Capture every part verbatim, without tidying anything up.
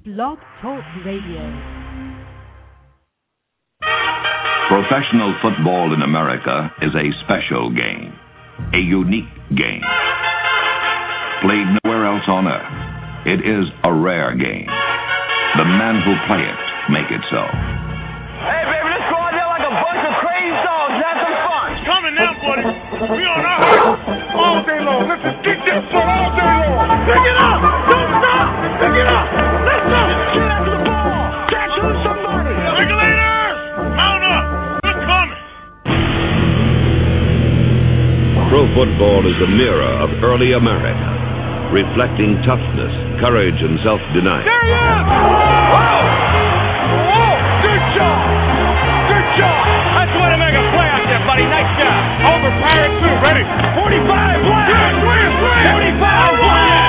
Blog Talk Radio. Professional football in America is a special game, a unique game. Played nowhere else on earth, it is a rare game. The men who play it make it so. Hey, baby, let's go out there like a bunch of crazy dogs. Have some fun. It's coming now, buddy. We on our way. All day long. Let's just kick this foot all day long. Pick it up. Don't stop. Pick it up. Let's go. Get after the ball. Catch on somebody. Regulators, mount up. We're coming. Pro football is a mirror of early America, reflecting toughness, courage, and self-denial. There he is! Whoa! Whoa! Good job! Good job! That's way to make a play out there, buddy. Nice job. Over Pirate two. Ready? forty-five blast! Yes, yes, yes. forty-five blast!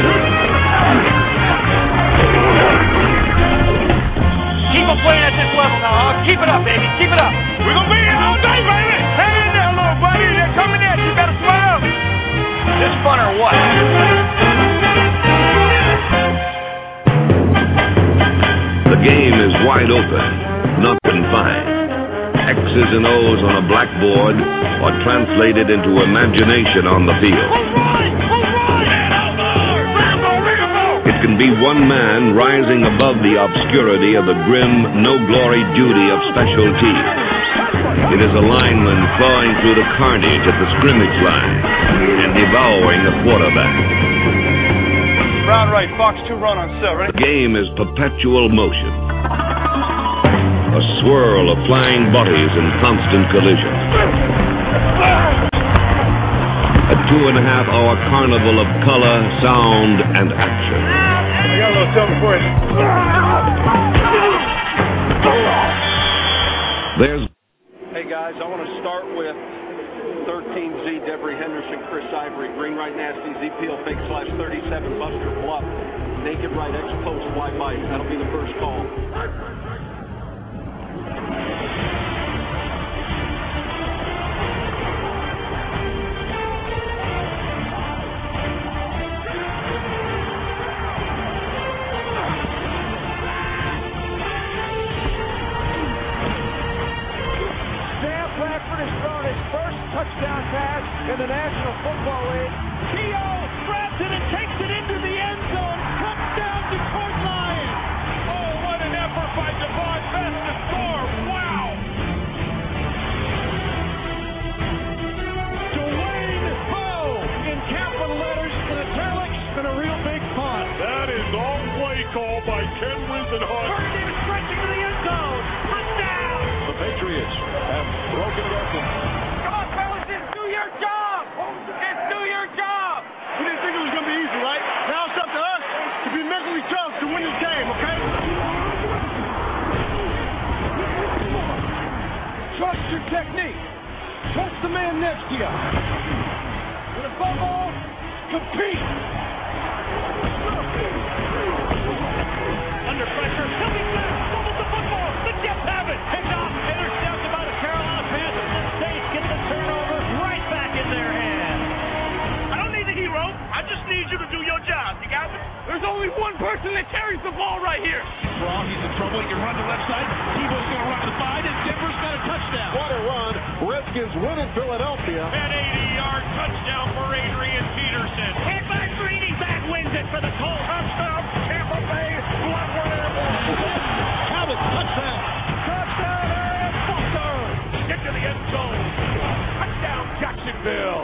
Keep on playing at this level now, huh? Keep it up, baby. Keep it up. We're going to be here all day, baby. Hang in there, little buddy. They're coming in. You better swell up. This fun or what? The game is wide open, not confined. X's and O's on a blackboard are translated into imagination on the field. It can be one man rising above the obscurity of the grim, no-glory duty of special teams. It is a lineman clawing through the carnage at the scrimmage line and devouring the quarterback. Brown right, Fox two run on set, ready? The game is perpetual motion. A swirl of flying bodies in constant collision. A two and a half hour carnival of color, sound, and action. I got a little something for you. There's Hey guys, I want to start with thirteen Z, Devery Henderson, Chris Ivory, Green right nasty, Z Peel, fake slash thirty-seven, Buster Bluff, naked right, X post, fly bite. That'll be the first call. Touchdown pass in the National Football League. T O grabs it and takes it into the end zone. Touchdown, Detroit Lions. Oh, what an effort by Devon Best to score. Wow. Dwayne Bowe in capital letters in italics and a real big font. That is all play call by Ken Wisenhunt. Purdy stretching to the end zone. Touchdown. The Patriots have broken it open. Trust your technique. Trust the man next to you. And above all, compete. Under pressure, coming back, fumbles the football. The Jets have it. Picked off, intercepted by the Carolina Panthers. The Saints get the turnover right back in their hands. I don't need the hero. I just need you to do your job. You got me? There's only one person that carries the ball right here. Wrong, he's in trouble. He can run to left side. Tebow's going to run to the side, and Denver's got a touchdown. What a run. Redskins win in Philadelphia. An eighty-yard touchdown for Adrian Peterson. Hit by Greeny, back wins it for the Colts. Touchdown, Tampa Bay. Bloodward airborne. Talbot, touchdown. Touchdown, Aaron Foster. Get to the end zone. Touchdown, Jacksonville.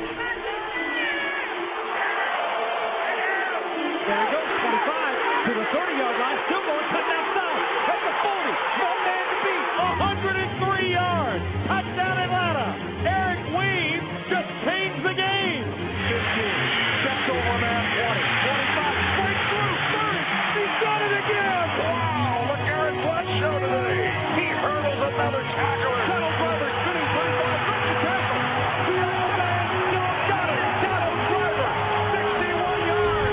There he goes, twenty-five to the thirty-yard line. Still going, touchdown style. At the forty. One man to beat. one hundred three yards. Touchdown Atlanta. Eric Weave just changed the game. fifteen. Steps over man. twenty. twenty-five. Straight through. thirty. He's done it again. Wow, look Aaron Bledsoe today. He hurdles another tackler. Settle Brothers shooting thirty-five. Breaks the tackle. The old man still got it. Settle Driver. sixty-one yards.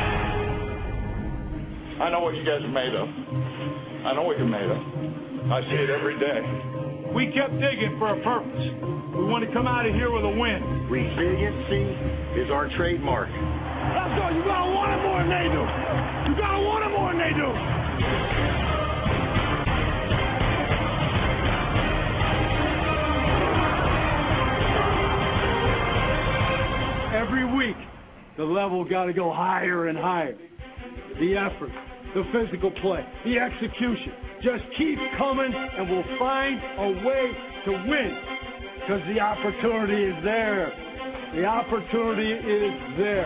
I know what you guys are made of. I know what you're made of. I see it every day. We kept digging for a purpose. We want to come out of here with a win. Resiliency is our trademark. Let's go. You gotta want it more than they do. You gotta want it more than they do. the level got to go higher and higher. The effort, the physical play, the execution. Just keep coming, and we'll find a way to win, because the opportunity is there. The opportunity is there.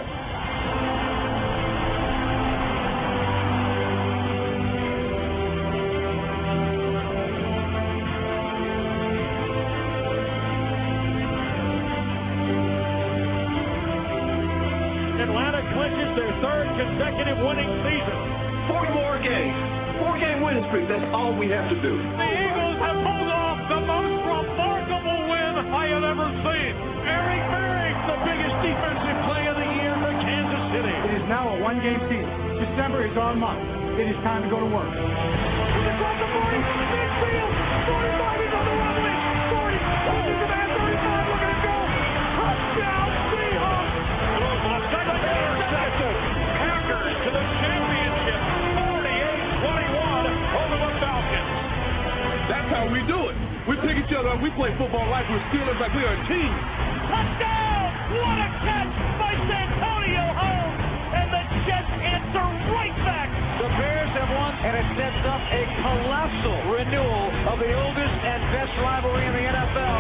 Atlanta clinches their third consecutive winning season. Four more games. Four-game winning streak. That's all we have to do. The Eagles have pulled off the most remarkable win I have ever seen. Eric Berry, the biggest defensive play of the year for Kansas City. It is now a one-game season. December is our month. It is time to go to work. It's on the forty, midfield, forty-five, he's on the run with it. forty, holds the man, thirty-five, looking to go. Touchdown, Seahawks. Intercepted. Packers to the championship. forty-eight twenty-one over the Falcons. That's how we do it. We pick each other up. We play football like we're Steelers, like we are a team. Touchdown! What a catch by Santonio Holmes. And the Jets answer right back. The Bears have won, and it sets up a colossal renewal of the oldest and best rivalry in the N F L.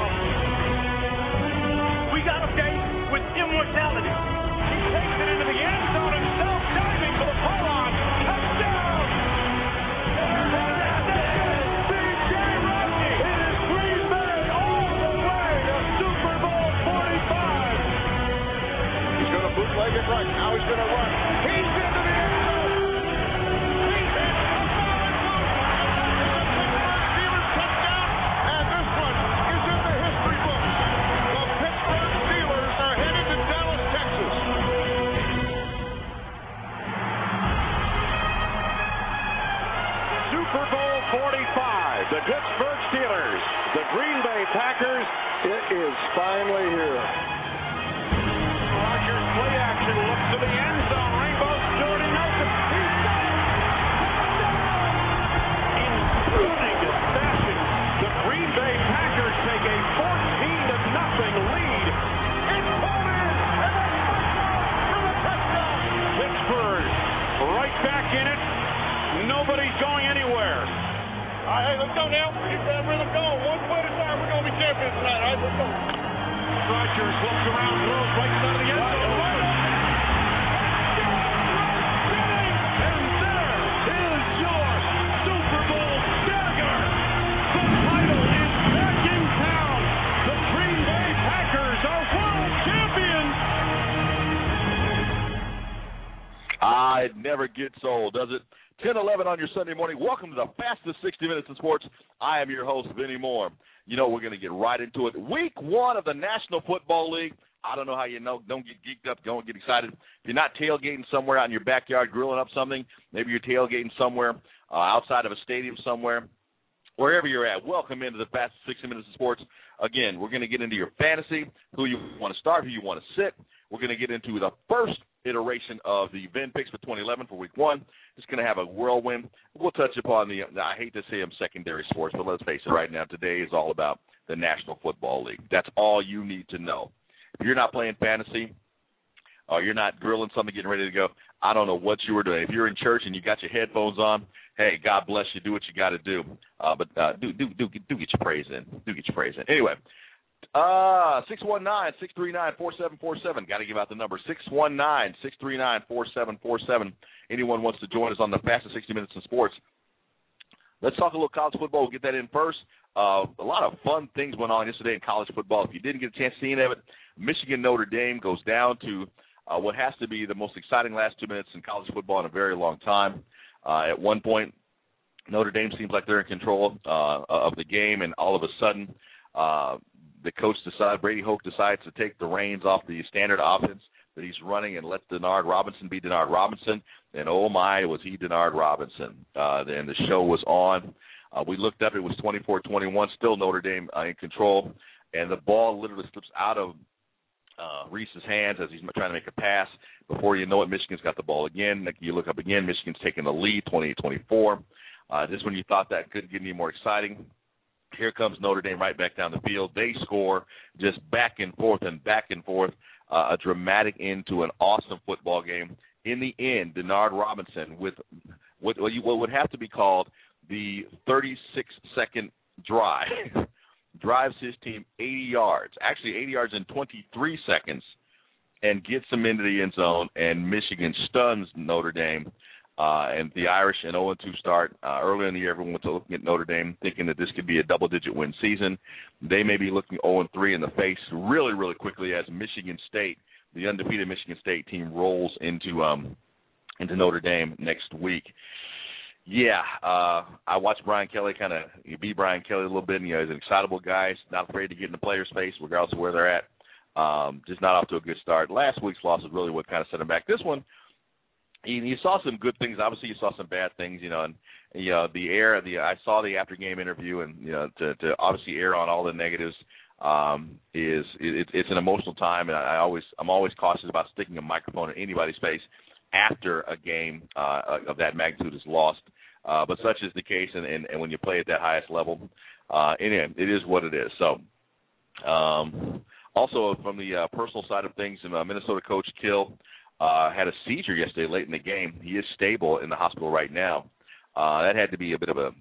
We got a game with immortality. He takes it into the end zone himself, diving for the pylon. Touchdown! B J Raji. It is Green Bay all the way to Super Bowl forty-five. He's going to bootleg it right. Now he's going to run. He's into the end zone. He's in. Steelers touchdown. And this one is in the history books. The Pittsburgh Steelers are headed to Dallas, Texas. Super Bowl forty-five, the Pittsburgh Steelers, the Green Bay Packers. It is finally here. Rodgers play action, looks to the end zone, rainbows, Jordan Nelson. He's got it! In stunning fashion, the Green Bay Packers take a fourteen to nothing lead. It's pulled in, and the touchdown for the touchdown. Pittsburgh right back in it. Nobody's going anywhere. All right, let's go now. Keep that rhythm going. One foot at a time. We're going to be champions tonight. All right, let's go. Rodgers looks around, throws right side of the end zone. Right open. And there is your Super Bowl dagger. The title is back in town. The Green Bay Packers are world champions. Ah, it never gets old, does it? ten eleven on your Sunday morning. Welcome to the fastest sixty minutes in sports. I am your host, Vinny Moore. You know, we're going to get right into it. Week one of the National Football League. I don't know how you know. Don't get geeked up. Don't get excited. If you're not tailgating somewhere out in your backyard grilling up something, maybe you're tailgating somewhere uh, outside of a stadium somewhere, wherever you're at, welcome into the fastest sixty minutes of sports. Again, we're going to get into your fantasy, who you want to start, who you want to sit. We're going to get into the first iteration of the Vin picks for twenty eleven for week one. It's going to have a whirlwind. We'll touch upon the, I hate to say them secondary sports, but let's face it right now, today is all about the National Football League. That's all you need to know. If you're not playing fantasy or you're not grilling something, getting ready to go, I don't know what you were doing. If you're in church and you got your headphones on, hey, God bless you. Do what you got to do. Uh, but uh, do, do, do, do get your praise in. Do get your praise in. Anyway. Uh, six one nine, six three nine, four seven four seven. Got to give out the number, six one nine, six three nine, four seven four seven. Anyone wants to join us on the fastest sixty minutes in sports. Let's talk a little college football. We'll get that in first. Uh, a lot of fun things went on yesterday in college football. If you didn't get a chance to see any of it, Michigan Notre Dame goes down to uh, what has to be the most exciting last two minutes in college football in a very long time. Uh, at one point, Notre Dame seems like they're in control uh, of the game, and all of a sudden, uh, the coach decides, Brady Hoke decides to take the reins off the standard offense that he's running and let Denard Robinson be Denard Robinson. And, oh, my, was he Denard Robinson. Uh, then the show was on. Uh, we looked up. It was twenty-four twenty-one, still Notre Dame uh, in control. And the ball literally slips out of uh, Reese's hands as he's trying to make a pass. Before you know it, Michigan's got the ball again. Like you look up again, Michigan's taking the lead, twenty-eight twenty-four. Uh, this is when you thought that couldn't get any more exciting. Here comes Notre Dame right back down the field. They score just back and forth and back and forth. uh, a dramatic end to an awesome football game. In the end, Denard Robinson, with what, what, you, what would have to be called the thirty-six second drive, drives his team eighty yards, actually eighty yards in twenty-three seconds, and gets them into the end zone, and Michigan stuns Notre Dame. Uh, and the Irish, an oh and two start. Uh, earlier in the year, everyone was looking at Notre Dame, thinking that this could be a double-digit win season. They may be looking oh and three in the face really, really quickly as Michigan State, the undefeated Michigan State team, rolls into um, into Notre Dame next week. Yeah, uh, I watched Brian Kelly kind of be Brian Kelly a little bit. And, you know, he's an excitable guy. He's not afraid to get in the player's face, regardless of where they're at. Um, just not off to a good start. Last week's loss was really what kind of set him back. This one, You, you saw some good things. Obviously, you saw some bad things. You know, and you know the air. The I saw the after game interview, and you know to, to obviously air on all the negatives um, is it, it's an emotional time, and I always I'm always cautious about sticking a microphone in anybody's face after a game uh, of that magnitude is lost. Uh, but such is the case, and, and, and when you play at that highest level, uh, and it is what it is. So. Um, also, from the uh, personal side of things, uh, Minnesota coach Kill uh, had a seizure yesterday late in the game. He is stable in the hospital right now. Uh, that had to be a bit of a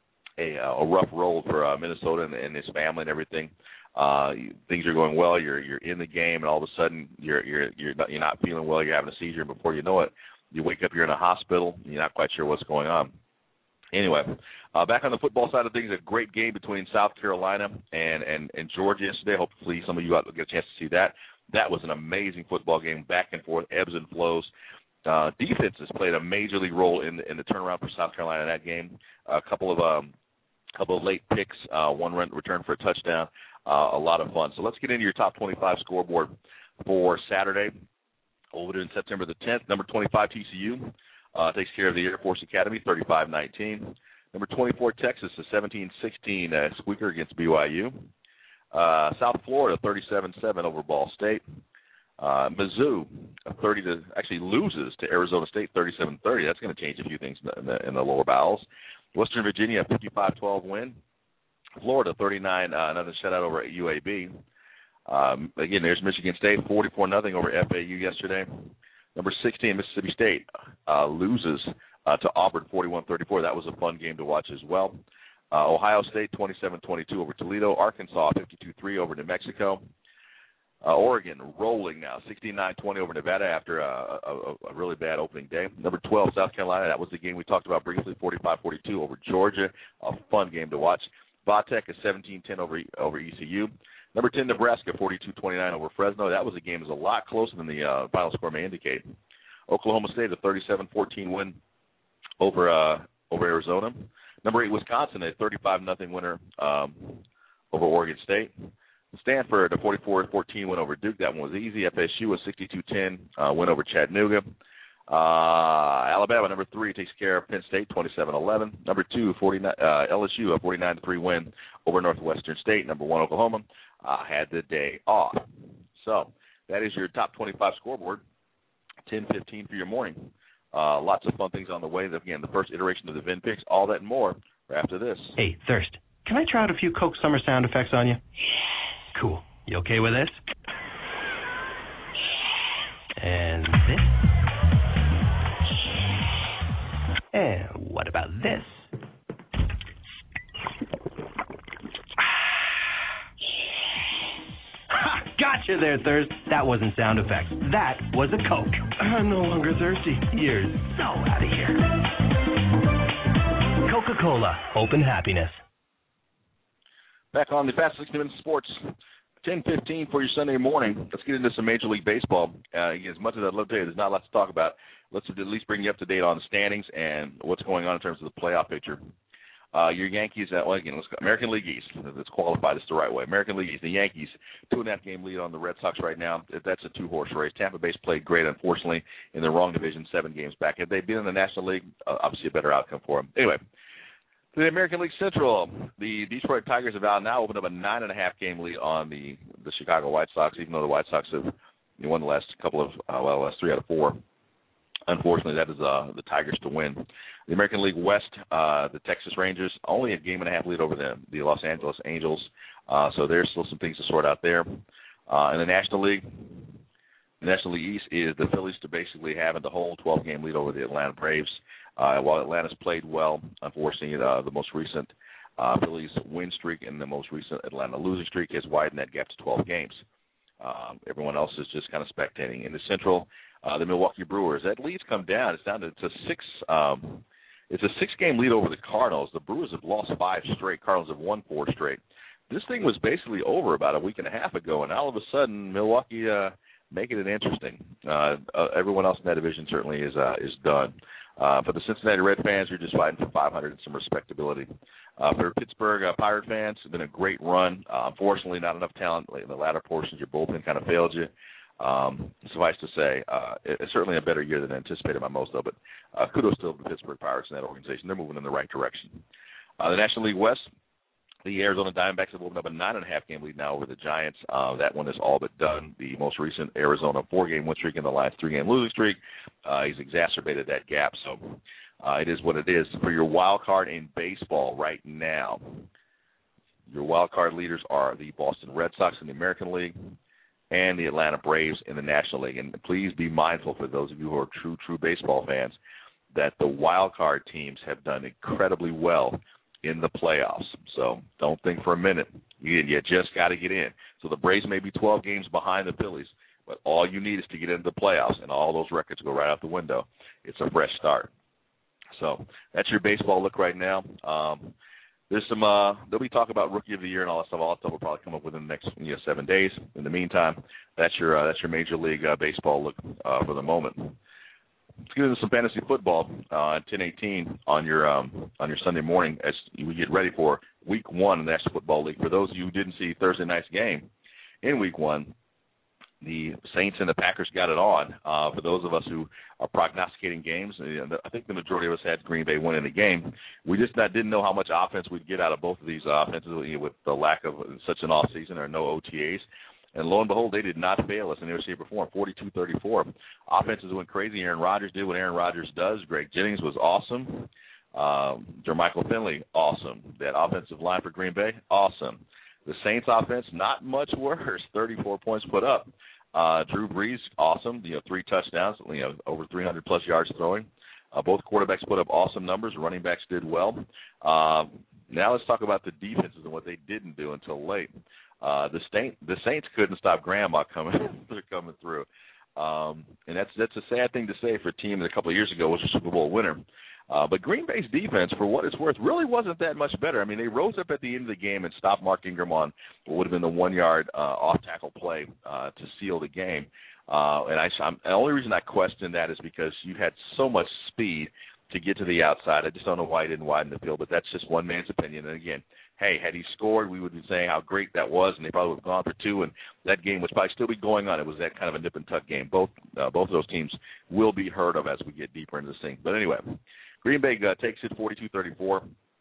a, a rough road for uh, Minnesota and, and his family and everything. Uh, things are going well. You're you're in the game, and all of a sudden you're you're you're not, you're not feeling well. You're having a seizure, and before you know it, you wake up. You're in a hospital. And you're not quite sure what's going on. Anyway, uh, back on the football side of things, a great game between South Carolina and, and, and Georgia yesterday. Hopefully some of you will get a chance to see that. That was an amazing football game, back and forth, ebbs and flows. Uh, defenses played a major league role in the, in the turnaround for South Carolina in that game. A couple of um, couple of late picks, uh, one run return for a touchdown, uh, a lot of fun. So let's get into your top twenty-five scoreboard for Saturday. We'll do it in September the tenth. Number twenty-five, T C U. Uh, takes care of the Air Force Academy, thirty-five nineteen. Number twenty-four, Texas, a seventeen sixteen uh, squeaker against B Y U. Uh, South Florida, thirty-seven seven over Ball State. Uh, Mizzou, thirty to actually loses to Arizona State, thirty-seven thirty. That's going to change a few things in the, in the lower bowels. Western Virginia, fifty-five twelve win. Florida, thirty-nine, uh, another shutout over at U A B. Um, again, there's Michigan State, forty-four nothing over F A U yesterday. Number sixteen, Mississippi State, uh, loses uh, to Auburn, forty-one thirty-four. That was a fun game to watch as well. Uh, Ohio State, twenty-seven twenty-two over Toledo. Arkansas, fifty-two three over New Mexico. Uh, Oregon, rolling now, sixty-nine twenty over Nevada after a, a, a really bad opening day. Number twelve, South Carolina. That was the game we talked about briefly, forty-five forty-two over Georgia. A fun game to watch. Vatech is seventeen ten over, over E C U. Number ten, Nebraska, forty-two twenty-nine over Fresno. That was a game that was a lot closer than the uh, final score may indicate. Oklahoma State, a thirty-seven fourteen win over uh, over Arizona. Number eight, Wisconsin, a thirty-five nothing winner um, over Oregon State. Stanford, a forty-four fourteen win over Duke. That one was easy. F S U, a sixty-two ten uh, win over Chattanooga. Uh, Alabama, number three, takes care of Penn State, twenty-seven eleven. Number two, forty-nine, uh, L S U, a forty-nine to three win over Northwestern State. Number one, Oklahoma, uh, had the day off. So that is your top twenty-five scoreboard, ten fifteen for your morning. Uh, lots of fun things on the way. Again, the first iteration of the Vin Picks, all that and more after this. Hey, Thirst, can I try out a few Coke Summer sound effects on you? Cool. You okay with this? And this? And what about this? Ha! Gotcha there, Thirst. That wasn't sound effects. That was a Coke. I'm no longer thirsty. You're so out of here. Coca-Cola. Open happiness. Back on the Fast sixty Minutes Sports, ten fifteen for your Sunday morning. Let's get into some Major League Baseball. Uh, as much as I'd love to tell you, there's not a lot to talk about. Let's at least bring you up to date on the standings and what's going on in terms of the playoff picture. Uh, your Yankees, uh, well, again, let's go. American League East. Let's qualify this the right way. American League East, the Yankees, two and a half game lead on the Red Sox right now. That's a two-horse race. Tampa Bay's played great, unfortunately, in the wrong division, seven games back. Had they been in the National League, uh, obviously a better outcome for them. Anyway, to the American League Central, the Detroit Tigers have now opened up a nine and a half game lead on the, the Chicago White Sox, even though the White Sox have won the last couple of, uh, well, the last three out of four. Unfortunately, that is uh, the Tigers to win. The American League West, uh, the Texas Rangers, only a game and a half lead over the, the Los Angeles Angels. Uh, so there's still some things to sort out there. Uh, in the National League, National League East is the Phillies to basically having the whole twelve-game lead over the Atlanta Braves. Uh, while Atlanta's played well, unfortunately, uh, the most recent uh, Phillies win streak and the most recent Atlanta losing streak has widened that gap to twelve games. Um, everyone else is just kind of spectating. In the Central, uh, the Milwaukee Brewers, that lead's come down. It's down to it's a six. Um, it's a six-game lead over the Cardinals. The Brewers have lost five straight. Cardinals have won four straight. This thing was basically over about a week and a half ago, and all of a sudden, Milwaukee uh, making it interesting. Uh, uh, everyone else in that division certainly is uh, is done. Uh, for the Cincinnati Red fans, you're just fighting for five hundred and some respectability. Uh, for Pittsburgh uh, Pirate fans, it's been a great run. Uh, unfortunately, not enough talent in the latter portions. Your bullpen kind of failed you. Um, suffice to say, uh, it, it's certainly a better year than anticipated by most, though. But uh, kudos to the Pittsburgh Pirates and that organization. They're moving in the right direction. Uh, the National League West, the Arizona Diamondbacks have opened up a nine and a half game lead now over the Giants. Uh, that one is all but done. The most recent Arizona four-game win streak and the last three-game losing streak, uh, he's exacerbated that gap. So uh, it is what it is. For your wild card in baseball right now, your wild card leaders are the Boston Red Sox in the American League and the Atlanta Braves in the National League. And please be mindful, for those of you who are true, true baseball fans, that the wild card teams have done incredibly well in the playoffs. So don't think for a minute. You, you just got to get in. So the Braves may be twelve games behind the Phillies, but all you need is to get into the playoffs, and all those records go right out the window. It's a fresh start. So that's your baseball look right now. Um, there's some uh, there'll be talk about Rookie of the Year and all that stuff. All that stuff will probably come up within the next you know, seven days. In the meantime, that's your uh, that's your Major League uh, Baseball look uh, for the moment. Let's get into some fantasy football uh, at ten eighteen on your um, on your Sunday morning as we get ready for Week One in the National Football League. For those of you who didn't see Thursday night's game in Week One, the Saints and the Packers got it on. Uh, for those of us who are prognosticating games, I think the majority of us had Green Bay winning the game. We just not, didn't know how much offense we'd get out of both of these offenses with the lack of such an off season or no O T As. And lo and behold, they did not fail us in their shape or form, forty-two thirty-four. Offenses went crazy. Aaron Rodgers did what Aaron Rodgers does. Greg Jennings was awesome. Um, Jermichael Finley, awesome. That offensive line for Green Bay, awesome. The Saints offense, not much worse, thirty-four points put up. Uh, Drew Brees, awesome. You know, three touchdowns, you know, over three hundred plus yards throwing. Uh, both quarterbacks put up awesome numbers. Running backs did well. Um, now let's talk about the defenses and what they didn't do until late. Uh, the, Saint, the Saints couldn't stop Grandma coming coming through, um, and that's that's a sad thing to say for a team that a couple of years ago was a Super Bowl winner. Uh, but Green Bay's defense, for what it's worth, really wasn't that much better. I mean, they rose up at the end of the game and stopped Mark Ingram on what would have been the one-yard uh, off-tackle play uh, to seal the game. Uh, and I, I'm, the only reason I question that is because you had so much speed to get to the outside. I just don't know why he didn't widen the field, but that's just one man's opinion. And again, hey, had he scored, we would be saying how great that was, and they probably would have gone for two, and that game would probably still be going on. It was that kind of a nip-and-tuck game. Both uh, both of those teams will be heard of as we get deeper into this thing. But anyway, Green Bay uh, takes it forty-two thirty-four.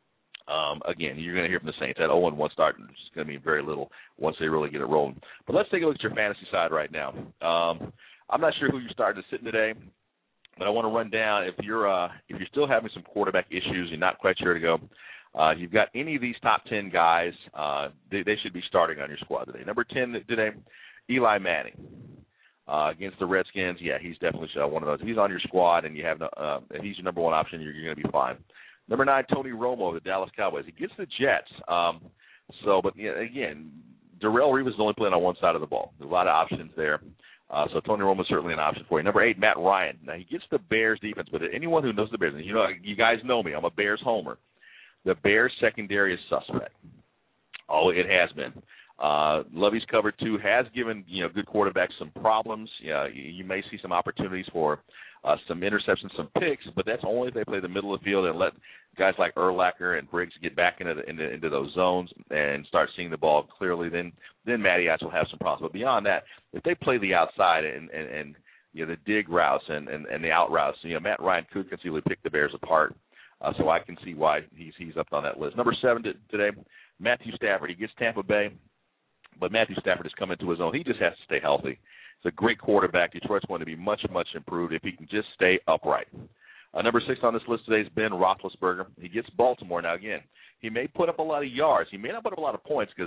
Um, again, you're going to hear from the Saints. That oh and one start is going to mean very little once they really get it rolling. But let's take a look at your fantasy side right now. Um, I'm not sure who you're starting to sit today, but I want to run down if you're uh, if you're still having some quarterback issues, you're not quite sure to go. Uh, you've got any of these top ten guys, uh, they, they should be starting on your squad today. Number ten today, Eli Manning. Uh, against the Redskins, yeah, he's definitely uh, one of those. If he's on your squad and you have, uh, if he's your number one option, you're, you're going to be fine. Number nine, Tony Romo of the Dallas Cowboys. He gets the Jets. Um, so, but yeah, again, Darrelle Revis is only playing on one side of the ball. There's a lot of options there. Uh, so Tony Romo is certainly an option for you. Number eight, Matt Ryan. Now, he gets the Bears defense, but anyone who knows the Bears, and you know, you guys know me, I'm a Bears homer. The Bears secondary is suspect. Oh, it has been. Uh, Lovey's cover two has given, you know, good quarterbacks some problems. Yeah, you, you may see some opportunities for uh, some interceptions, some picks, but that's only if they play the middle of the field and let guys like Urlacher and Briggs get back into, the, into into those zones and start seeing the ball clearly. Then then Matty Ice will have some problems. But beyond that, if they play the outside and and, and you know the dig routes and, and, and the out routes, you know Matt Ryan could conceivably pick the Bears apart. Uh, so I can see why he's he's up on that list. Number seven today, Matthew Stafford. He gets Tampa Bay. But Matthew Stafford has come into his own. He just has to stay healthy. He's a great quarterback. Detroit's going to be much, much improved if he can just stay upright. Uh, number six on this list today is Ben Roethlisberger. He gets Baltimore. Now, again, he may put up a lot of yards. He may not put up a lot of points because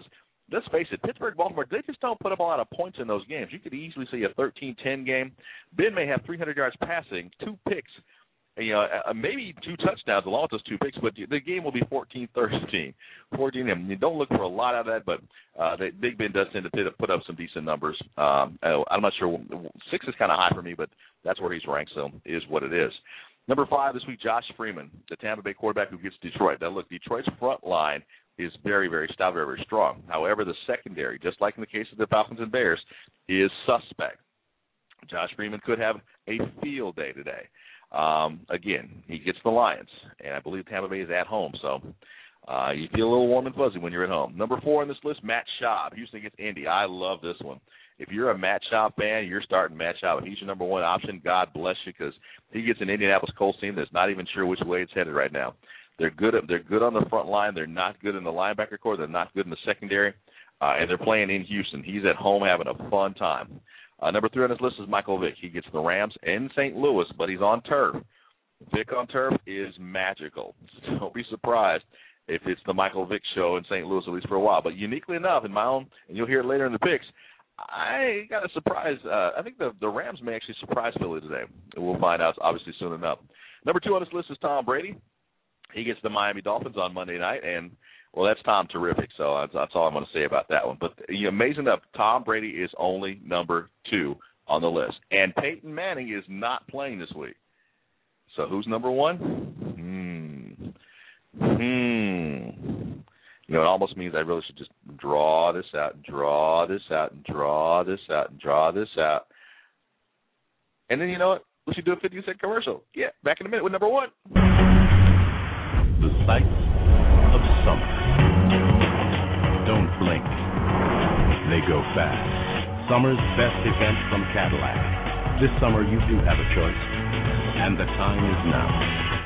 let's face it, Pittsburgh, Baltimore, they just don't put up a lot of points in those games. You could easily see a thirteen ten game. Ben may have three hundred yards passing, two picks, you know, maybe two touchdowns along with those two picks, but the game will be fourteen thirteen. fourteen, and you don't look for a lot out of that, but uh, the, Big Ben does tend to put up some decent numbers. Um, I'm not sure. Six is kind of high for me, but that's where he's ranked, so it is what it is. Number five this week, Josh Freeman, the Tampa Bay quarterback who gets Detroit. Now, look, Detroit's front line is very, very stout, very, very strong. However, the secondary, just like in the case of the Falcons and Bears, is suspect. Josh Freeman could have a field day today. Um, again, he gets the Lions, and I believe Tampa Bay is at home, so uh, you feel a little warm and fuzzy when you're at home. Number four on this list, Matt Schaub, Houston against Indy. I love this one. If you're a Matt Schaub fan, you're starting Matt Schaub, and he's your number one option. God bless you, because he gets an Indianapolis Colts team that's not even sure which way it's headed right now. They're good. At, they're good on the front line. They're not good in the linebacker core. They're not good in the secondary, uh, and they're playing in Houston. He's at home having a fun time. Uh, number three on this list is Michael Vick. He gets the Rams in Saint Louis, but he's on turf. Vick on turf is magical. So don't be surprised if it's the Michael Vick show in Saint Louis, at least for a while. But uniquely enough, in my own, and you'll hear it later in the picks, I got a surprise. Uh, I think the, the Rams may actually surprise Philly today. We'll find out, obviously, soon enough. Number two on this list is Tom Brady. He gets the Miami Dolphins on Monday night, and, well, that's Tom terrific, so that's, that's all I'm going to say about that one. But you know, amazing enough, Tom Brady is only number two on the list, and Peyton Manning is not playing this week. So who's number one? Hmm. Hmm. You know, it almost means I really should just draw this out and draw this out and draw this out and draw this out. And then, you know what? We should do a fifty-second commercial. Yeah, back in a minute with number one. The sights of summer. Don't blink. They go fast. Summer's best event from Cadillac. This summer you do have a choice, and the time is now.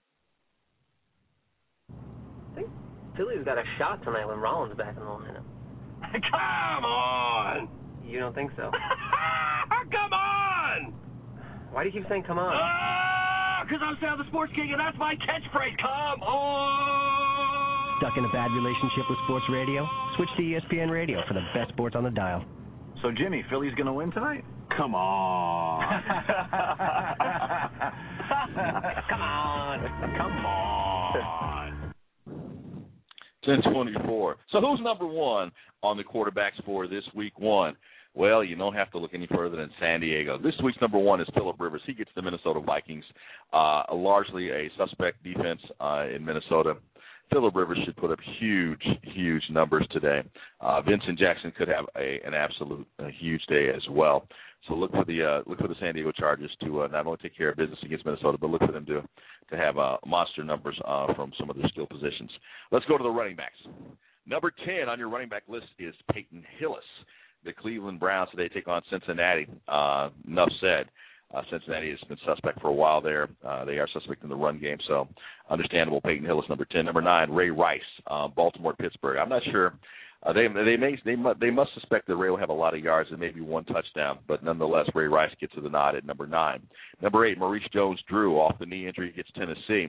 I think Philly's got a shot tonight when Rollins back in a little minute. Come on! You don't think so? Come on! Why do you keep saying come on? Ah, because I'm Sal the Sports King, and that's my catchphrase. Come on! Stuck in a bad relationship with sports radio? Switch to E S P N Radio for the best sports on the dial. So, Jimmy, Philly's going to win tonight? Come on. Come on. Come on. ten twenty-four. So who's number one on the quarterbacks for this week one? Well, you don't have to look any further than San Diego. This week's number one is Phillip Rivers. He gets the Minnesota Vikings, uh, largely a suspect defense uh, in Minnesota. Phillip Rivers should put up huge, huge numbers today. Uh, Vincent Jackson could have a, an absolute a huge day as well. So look for the uh, look for the San Diego Chargers to uh, not only take care of business against Minnesota, but look for them to to have uh, monster numbers uh, from some of their skill positions. Let's go to the running backs. Number ten on your running back list is Peyton Hillis. The Cleveland Browns today take on Cincinnati. Uh, enough said. Uh, Cincinnati has been suspect for a while there. Uh, they are suspect in the run game, so understandable. Peyton Hillis, number ten. Number nine, Ray Rice, uh, Baltimore, Pittsburgh. I'm not sure. Uh, they they may they must, they must suspect that Ray will have a lot of yards and maybe one touchdown, but nonetheless, Ray Rice gets to the nod at number nine. Number eight, Maurice Jones-Drew, off the knee injury, gets Tennessee.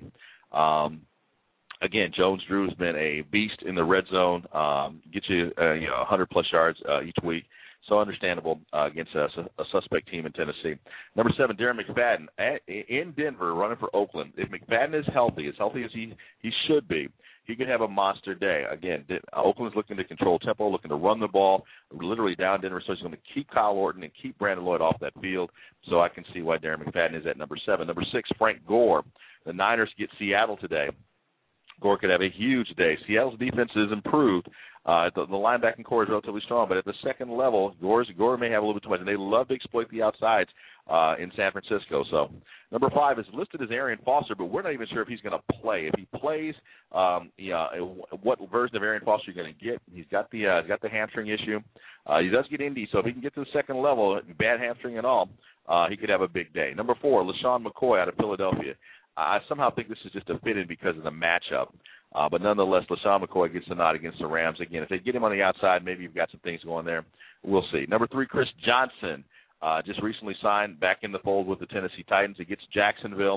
Um, Again, Jones-Drew has been a beast in the red zone, um, gets you, uh, you know, one hundred plus yards uh, each week. So understandable uh, against a, a suspect team in Tennessee. Number seven, Darren McFadden at, in Denver, running for Oakland. If McFadden is healthy, as healthy as he, he should be, he could have a monster day. Again, Oakland's looking to control tempo, looking to run the ball, literally down Denver, so he's going to keep Kyle Orton and keep Brandon Lloyd off that field. So I can see why Darren McFadden is at number seven. Number six, Frank Gore. The Niners get Seattle today. Gore could have a huge day. Seattle's defense is improved. Uh, the, the linebacking core is relatively strong, but at the second level, Gore's, Gore may have a little bit too much, and they love to exploit the outsides uh, in San Francisco. So number five is listed as Arian Foster, but we're not even sure if he's going to play. If he plays, um, yeah, what version of Arian Foster you're going to get? He's got the uh, he's got the hamstring issue. Uh, he does get Indy, so if he can get to the second level, bad hamstring and all, uh, he could have a big day. Number four, LaShawn McCoy out of Philadelphia. I somehow think this is just a fit-in because of the matchup. Uh, but nonetheless, LaShawn McCoy gets the nod against the Rams. Again, if they get him on the outside, maybe you've got some things going there. We'll see. Number three, Chris Johnson, uh, just recently signed back in the fold with the Tennessee Titans. He gets Jacksonville.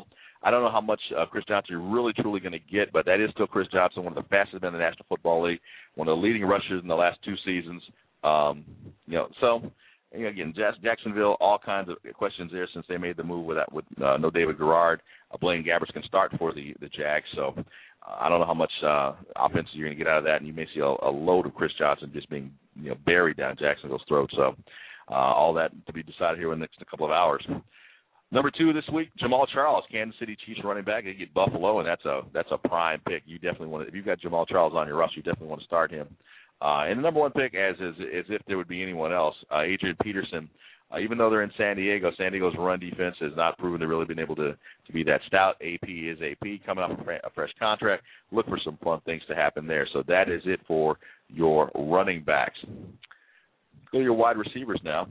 I don't know how much uh, Chris Johnson you're really, truly going to get, but that is still Chris Johnson, one of the fastest men in the National Football League, one of the leading rushers in the last two seasons. Um, you know, so, again, Jacksonville, all kinds of questions there since they made the move with, that, with uh, no David Garrard. Uh, Blaine Gabbert can start for the, the Jags, so uh, I don't know how much uh, offense you're going to get out of that, and you may see a, a load of Chris Johnson just being you know buried down Jacksonville's throat. So uh, all that to be decided here in the next couple of hours. Number two this week, Jamal Charles, Kansas City Chiefs running back. They get Buffalo, and that's a that's a prime pick. You definitely want to, if you've got Jamal Charles on your roster, you definitely want to start him. Uh, and the number one pick, as is, as if there would be anyone else, uh, Adrian Peterson. Uh, even though they're in San Diego, San Diego's run defense has not proven to really been able to, to be that stout. A P is A P, coming off a, a fresh contract. Look for some fun things to happen there. So that is it for your running backs. Go to your wide receivers now.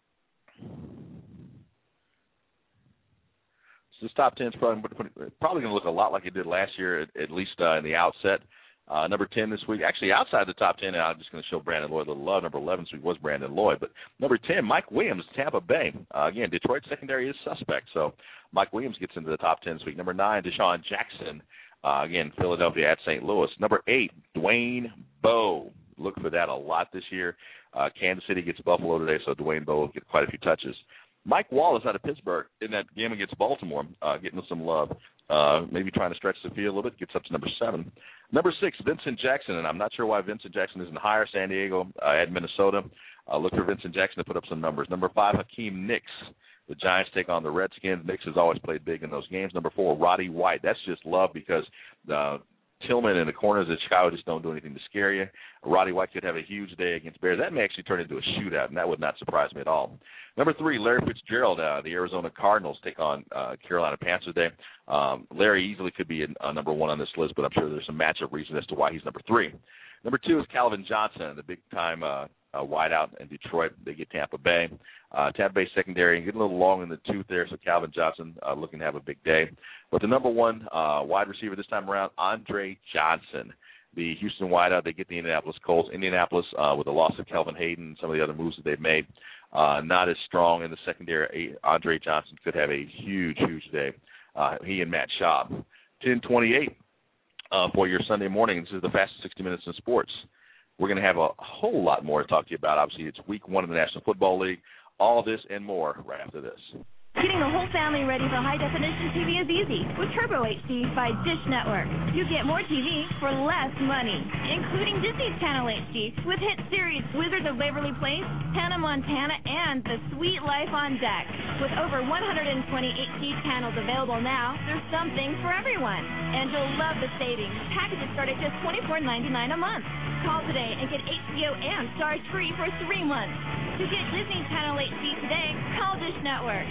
So this top ten is probably, probably going to look a lot like it did last year, at, at least uh, in the outset. Uh, number ten this week, actually outside the top ten, and I'm just going to show Brandon Lloyd a little love. Number eleven this week was Brandon Lloyd. But number ten, Mike Williams, Tampa Bay. Uh, again, Detroit secondary is suspect, so Mike Williams gets into the top ten this week. Number nine, Deshaun Jackson. Uh, again, Philadelphia at Saint Louis. Number eight, Dwayne Bowe. Look for that a lot this year. Uh, Kansas City gets Buffalo today, so Dwayne Bowe will get quite a few touches. Mike Wallace out of Pittsburgh in that game against Baltimore, uh, getting some love. Uh, maybe trying to stretch the field a little bit, gets up to number seven. Number six, Vincent Jackson, and I'm not sure why Vincent Jackson isn't higher. San Diego uh, at Minnesota. Uh, look for Vincent Jackson to put up some numbers. Number five, Hakeem Nicks. The Giants take on the Redskins. Nicks has always played big in those games. Number four, Roddy White. That's just love because uh, Tillman and the corners of Chicago just don't do anything to scare you. Roddy White could have a huge day against Bears. That may actually turn into a shootout, and that would not surprise me at all. Number three, Larry Fitzgerald. Uh, the Arizona Cardinals take on uh, Carolina Panthers today. Um, Larry easily could be in, uh, number one on this list, but I'm sure there's some matchup reason as to why he's number three. Number two is Calvin Johnson, the big-time uh, uh, wideout in Detroit. They get Tampa Bay. Uh, Tampa Bay secondary getting a little long in the tooth there, so Calvin Johnson uh, looking to have a big day. But the number one uh, wide receiver this time around, Andre Johnson. The Houston wideout, they get the Indianapolis Colts. Indianapolis, uh, with the loss of Kelvin Hayden and some of the other moves that they've made, uh, not as strong in the secondary. Andre Johnson could have a huge, huge day. Uh, he and Matt Schaub. ten twenty-eight uh, for your Sunday morning. This is the fastest sixty minutes in sports. We're going to have a whole lot more to talk to you about. Obviously, it's week one of the National Football League. All this and more right after this. Getting the whole family ready for high-definition T V is easy with Turbo H D by Dish Network. You get more T V for less money, including Disney's Channel H D with hit series Wizards of Waverly Place, Hannah Montana, and The Sweet Life on Deck. With over one hundred twenty H D channels available now, there's something for everyone. And you'll love the savings. Packages start at just twenty-four ninety-nine a month. Call today and get H B O and Stars free for three months. To get Disney Channel H D today, call Dish Network.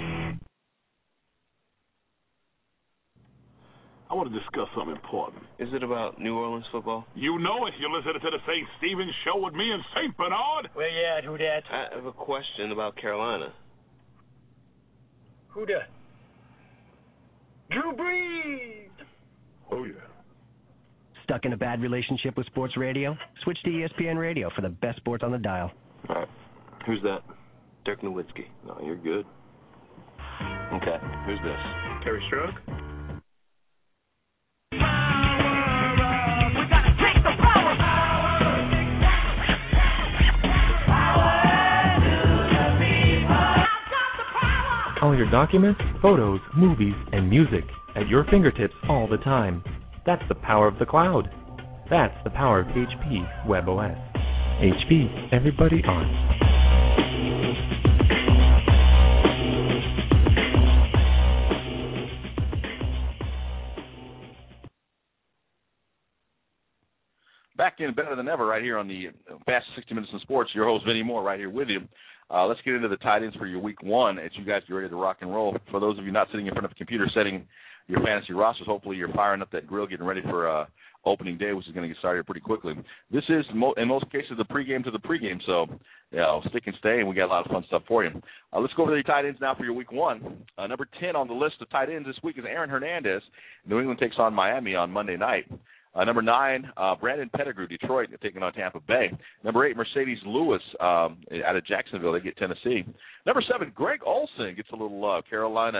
I want to discuss something important. Is it about New Orleans football? You know it. You're listening to the Saint Stephen Show with me and Saint Bernard. Where you at? Who dat? I have a question about Carolina. Who dat? Drew Brees. Oh, yeah. Stuck in a bad relationship with sports radio? Switch to E S P N Radio for the best sports on the dial. All right. Who's that? Dirk Nowitzki. No, you're good. Okay. Who's this? Terry Strug? All your documents, photos, movies, and music at your fingertips all the time. That's the power of the cloud. That's the power of H P WebOS. H P, everybody on. Back in better than ever right here on the Fast sixty Minutes in Sports. Your host, Vinny Moore, right here with you. Uh, let's get into the tight ends for your week one as you guys get ready to rock and roll. For those of you not sitting in front of a computer setting your fantasy rosters, hopefully you're firing up that grill, getting ready for uh, opening day, which is going to get started pretty quickly. This is, in most cases, the pregame to the pregame, so you know, stick and stay, and we got a lot of fun stuff for you. Uh, let's go over to the tight ends now for your week one. Uh, number ten on the list of tight ends this week is Aaron Hernandez. New England takes on Miami on Monday night. Uh, number nine, uh, Brandon Pettigrew, Detroit, taking on Tampa Bay. Number eight, Mercedes Lewis um, out of Jacksonville. They get Tennessee. Number seven, Greg Olsen gets a little love. Carolina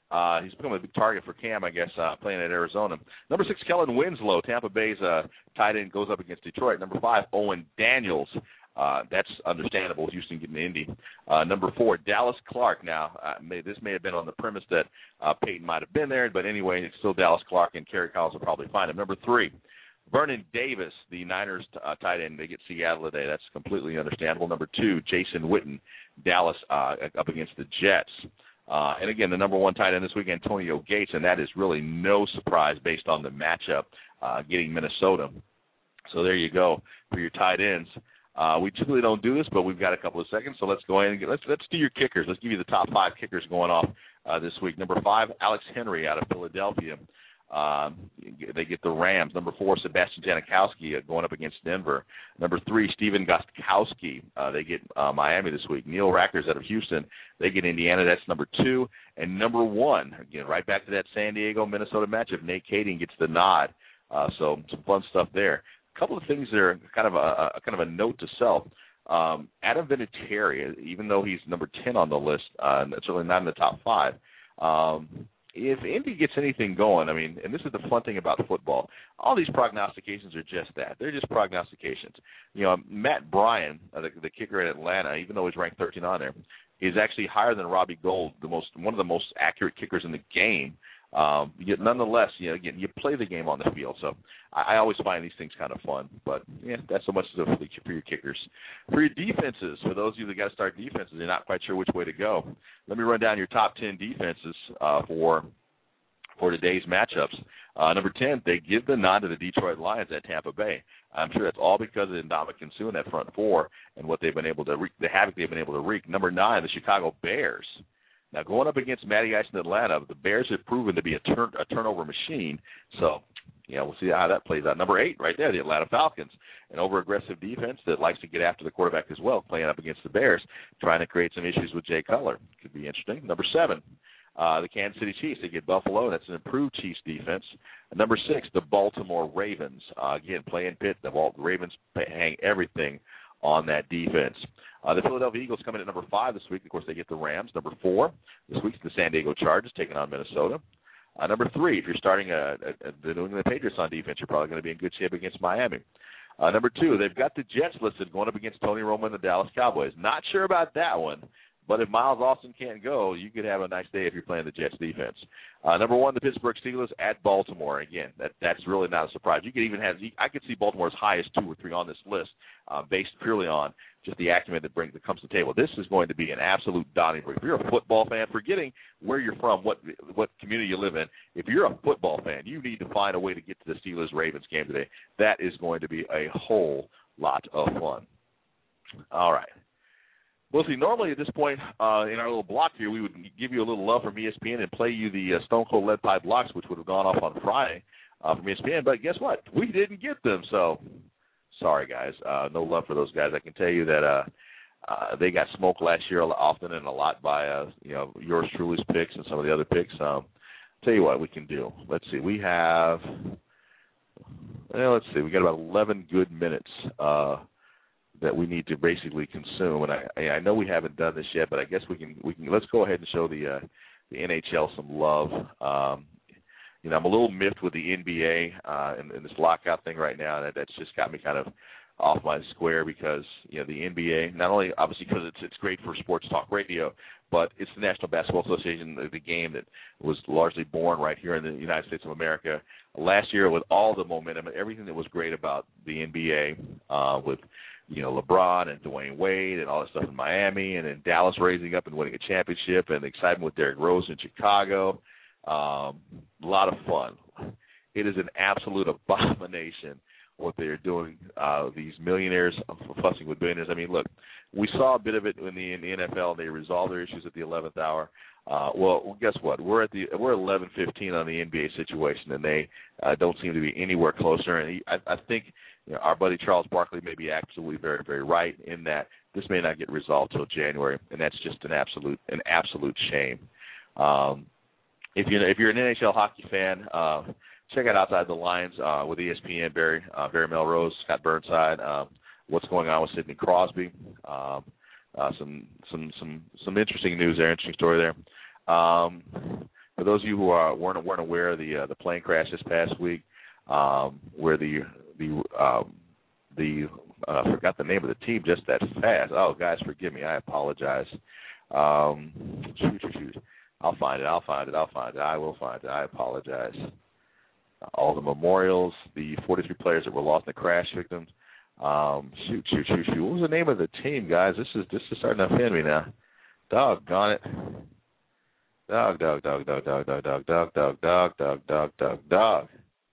Uh, he's become a big target for Cam, I guess, uh, playing at Arizona. Number six, Kellen Winslow, Tampa Bay's uh, tight end, goes up against Detroit. Number five, Owen Daniels. Uh, that's understandable with Houston getting Indy. Uh, number four, Dallas Clark. Now, uh, may, this may have been on the premise that uh, Peyton might have been there, but anyway, it's still Dallas Clark, and Kerry Collins will probably find him. Number three, Vernon Davis, the Niners uh, tight end. They get Seattle today. That's completely understandable. Number two, Jason Witten, Dallas uh, up against the Jets. Uh, and, again, the number one tight end this week, Antonio Gates, and that is really no surprise based on the matchup uh, getting Minnesota. So there you go for your tight ends. Uh, we typically don't do this, but we've got a couple of seconds, so let's go ahead and get, let's let's do your kickers. Let's give you the top five kickers going off uh, this week. Number five, Alex Henry out of Philadelphia. Um, they get the Rams. Number four, Sebastian Janikowski uh, going up against Denver. Number three, Steven Gostkowski. Uh, they get uh, Miami this week. Neil Rackers out of Houston. They get Indiana. That's number two. And number one, again, right back to that San Diego-Minnesota matchup, Nate Kading gets the nod. Uh, so some fun stuff there. A couple of things that are kind of a, a kind of a note to self. Um, Adam Vinatieri, even though he's number ten on the list, uh, certainly not in the top five. Um, if Indy gets anything going, I mean, and this is the fun thing about football, all these prognostications are just that. They're just prognostications. You know, Matt Bryan, uh, the, the kicker at Atlanta, even though he's ranked thirteen on there, is actually higher than Robbie Gould, the most one of the most accurate kickers in the game. Um, yet nonetheless, you know, again, you play the game on the field. So I, I always find these things kind of fun. But, yeah, that's so much for, the, for your kickers. For your defenses, for those of you that got to start defenses, you're not quite sure which way to go. Let me run down your top ten defenses uh, for for today's matchups. Uh, number ten, they give the nod to the Detroit Lions at Tampa Bay. I'm sure that's all because of Ndamukong Suh in that front four and what they've been able to wreak, the havoc they've been able to wreak. Number nine, the Chicago Bears. Now, going up against Matty Ice in Atlanta, the Bears have proven to be a, turn, a turnover machine. So, you know, we'll see how that plays out. Number eight, right there, the Atlanta Falcons, an over-aggressive defense that likes to get after the quarterback as well, playing up against the Bears, trying to create some issues with Jay Cutler. Could be interesting. Number seven, uh, the Kansas City Chiefs. They get Buffalo. That's an improved Chiefs defense. And number six, the Baltimore Ravens. Uh, again, playing Pitt. The Ravens hang everything on that defense. Uh, the Philadelphia Eagles come in at number five this week. Of course, they get the Rams. Number four this week's the San Diego Chargers taking on Minnesota. Uh, number three, if you're starting a, a, a, the New England Patriots on defense, you're probably going to be in good shape against Miami. Uh, number two, they've got the Jets listed going up against Tony Romo and the Dallas Cowboys. Not sure about that one, but if Miles Austin can't go, you could have a nice day if you're playing the Jets defense. Uh, number one, the Pittsburgh Steelers at Baltimore. Again, that that's really not a surprise. You could even have – I could see Baltimore as high as two or three on this list uh, based purely on just the acumen that brings that comes to the table. This is going to be an absolute downing break. If you're a football fan, forgetting where you're from, what what community you live in, if you're a football fan, you need to find a way to get to the Steelers-Ravens game today. That is going to be a whole lot of fun. All right. Well, see, normally at this point uh, in our little block here, we would give you a little love from E S P N and play you the uh, Stone Cold Lead Pipe blocks, which would have gone off on Friday uh, from E S P N. But guess what? We didn't get them, so sorry, guys. Uh, no love for those guys. I can tell you that uh, uh, they got smoked last year often and a lot by uh, you know yours truly's picks and some of the other picks. Um, tell you what we can do. Let's see. We have well, let's see. We got about eleven good minutes. Uh, that we need to basically consume, and I, I know we haven't done this yet, but I guess we can. We can. Let's go ahead and show the uh, the N H L some love. Um, you know, I'm a little miffed with the N B A uh, and, and this lockout thing right now. That that's just got me kind of off my square because you know the N B A not only obviously because it's it's great for sports talk radio, but it's the National Basketball Association, the, the game that was largely born right here in the United States of America. Last year, with all the momentum and everything that was great about the N B A, uh, with you know, LeBron and Dwayne Wade and all that stuff in Miami, and then Dallas raising up and winning a championship, and the excitement with Derrick Rose in Chicago. Um, a lot of fun. It is an absolute abomination what they're doing, uh, these millionaires fussing with billionaires. I mean, look, we saw a bit of it in the, in the N F L. They resolved their issues at the eleventh hour. Uh, well, guess what? We're at the we're eleven fifteen on the N B A situation, and they uh, don't seem to be anywhere closer. And he, I, I think you know, our buddy Charles Barkley may be absolutely very, very right in that this may not get resolved till January, and that's just an absolute an absolute shame. Um, if you if you're an N H L hockey fan, uh, check out Outside the Lines uh, with E S P N, Barry uh, Barry Melrose, Scott Burnside. Um, what's going on with Sidney Crosby? Um, uh, some some some some interesting news there, interesting story there. Um, for those of you who are, weren't weren't aware of the uh, the plane crash this past week, um, where the the um, the uh, I forgot the name of the team just that fast. Oh, guys, forgive me. I apologize. Um, shoot, shoot, shoot. I'll find it. I'll find it. I'll find it. I will find it. I apologize. All the memorials, the forty-three players that were lost in the crash victims. Um, shoot, shoot, shoot, shoot. What was the name of the team, guys? This is this is starting to offend me now. Doggone it. Dog, dog, dog, dog, dog, dog, dog, dog, dog, dog, dog, dog, dog, dog.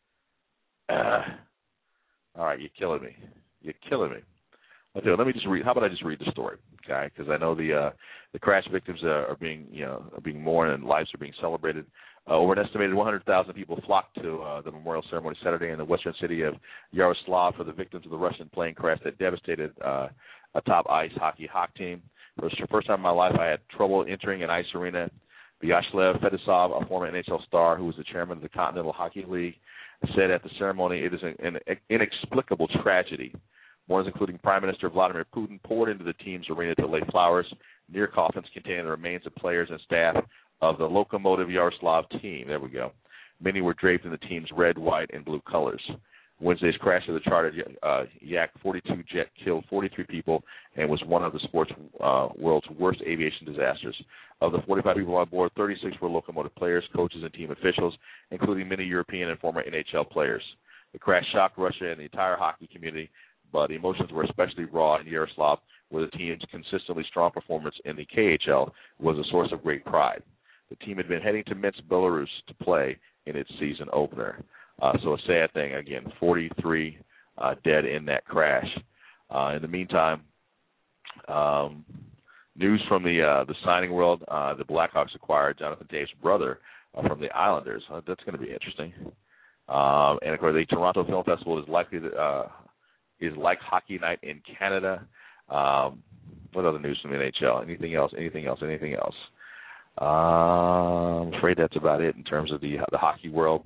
All right, you're killing me. You're killing me. Okay, let me just read. How about I just read the story, okay? Because I know the uh, the crash victims are, are being, you know, are being mourned and lives are being celebrated. Uh, over an estimated one hundred thousand people flocked to uh, the memorial ceremony Saturday in the western city of Yaroslav for the victims of the Russian plane crash that devastated uh, a top ice hockey hockey team. For the first time in my life, I had trouble entering an ice arena. Vyacheslav Fedosov, a former N H L star who was the chairman of the Continental Hockey League, said at the ceremony, "It is an, an inexplicable tragedy." Mourners, including Prime Minister Vladimir Putin, poured into the team's arena to lay flowers near coffins containing the remains of players and staff of the Lokomotiv Yaroslav team. There we go. Many were draped in the team's red, white, and blue colors. Wednesday's crash of the chartered uh, Yak forty-two jet killed forty-three people and was one of the sports uh, world's worst aviation disasters. Of the forty-five people on board, thirty-six were Lokomotiv players, coaches, and team officials, including many European and former N H L players. The crash shocked Russia and the entire hockey community, but emotions were especially raw in Yaroslav, where the team's consistently strong performance in the K H L was a source of great pride. The team had been heading to Minsk, Belarus to play in its season opener. Uh, so a sad thing, again, forty-three uh, dead in that crash. Uh, in the meantime, um, news from the uh, the signing world, uh, the Blackhawks acquired Jonathan Tave's brother uh, from the Islanders. Uh, that's going to be interesting. Um, and, of course, the Toronto Film Festival is likely to, uh, is like Hockey Night in Canada. Um, what other news from the N H L? Anything else? Anything else? Anything else? Uh, I'm afraid that's about it in terms of the the hockey world.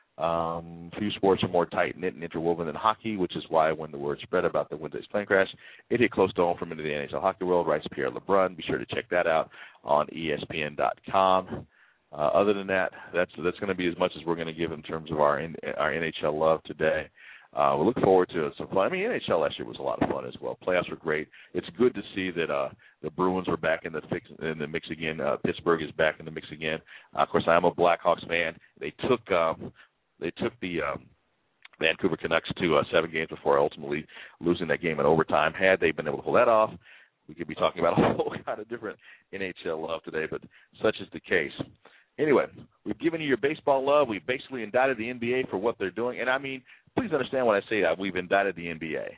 Um, few sports are more tight-knit and interwoven than hockey, which is why when the word spread about the Wednesday's plane crash, it hit close to home for many of the N H L hockey world, writes Pierre LeBrun. Be sure to check that out on E S P N dot com. Uh, other than that, that's that's going to be as much as we're going to give in terms of our our N H L love today. Uh, we look forward to some fun. I mean, N H L last year was a lot of fun as well. Playoffs were great. It's good to see that uh, the Bruins are back in the fix, in the mix again. Uh, Pittsburgh is back in the mix again. Uh, of course, I'm a Blackhawks fan. They took um, they took the um, Vancouver Canucks to uh, seven games before ultimately losing that game in overtime. Had they been able to pull that off, we could be talking about a whole kind of different N H L love today. But such is the case. Anyway, we've given you your baseball love. We've basically indicted the N B A for what they're doing. And, I mean, please understand when I say that. We've indicted the N B A.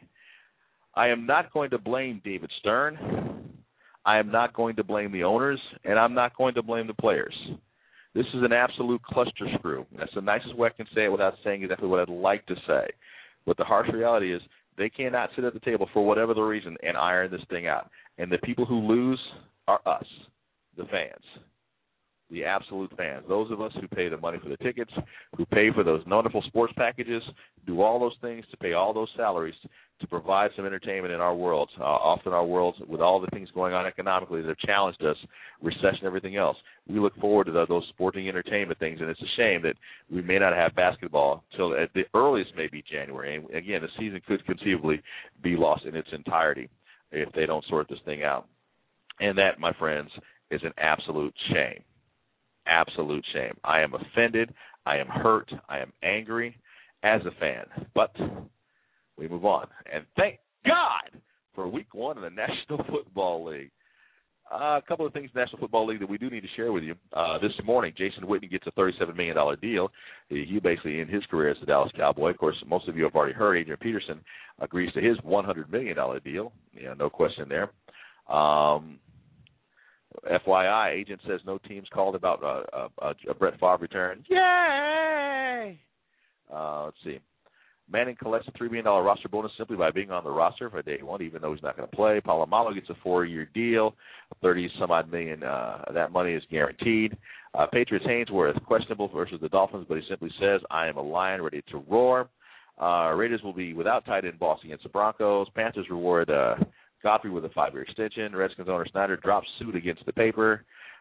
I am not going to blame David Stern. I am not going to blame the owners. And I'm not going to blame the players. This is an absolute cluster screw. That's the nicest way I can say it without saying exactly what I'd like to say. But the harsh reality is they cannot sit at the table for whatever the reason and iron this thing out. And the people who lose are us, the fans. The absolute fans, those of us who pay the money for the tickets, who pay for those wonderful sports packages, do all those things to pay all those salaries to provide some entertainment in our world. Uh, often our worlds, with all the things going on economically that have challenged us, recession, everything else, we look forward to the, those sporting entertainment things, and it's a shame that we may not have basketball till at the earliest maybe January. And again, the season could conceivably be lost in its entirety if they don't sort this thing out. And that, my friends, is an absolute shame. Absolute shame. I am offended. I am hurt. I am angry as a fan. But we move on. And thank God for week one of the National Football League. Uh, a couple of things in the National Football League that we do need to share with you. Uh, this morning, Jason Whitney gets a thirty-seven million dollars deal. He, he basically, in his career as the Dallas Cowboy, of course, most of you have already heard, Adrian Peterson agrees to his one hundred million dollars deal. Yeah, no question there. Um F Y I, agent says no teams called about uh, a, a Brett Favre return. Yay! Uh, let's see. Manning collects a three million dollars roster bonus simply by being on the roster for day one, even though he's not going to play. Palomalo gets a four-year deal. thirty-some-odd million, uh, that money is guaranteed. Uh, Patriots Haynesworth, questionable versus the Dolphins, but he simply says, I am a lion ready to roar. Uh, Raiders will be without tight end boss against the Broncos. Panthers reward uh, Godfrey with a five-year extension. Redskins owner Snyder drops suit against the paper.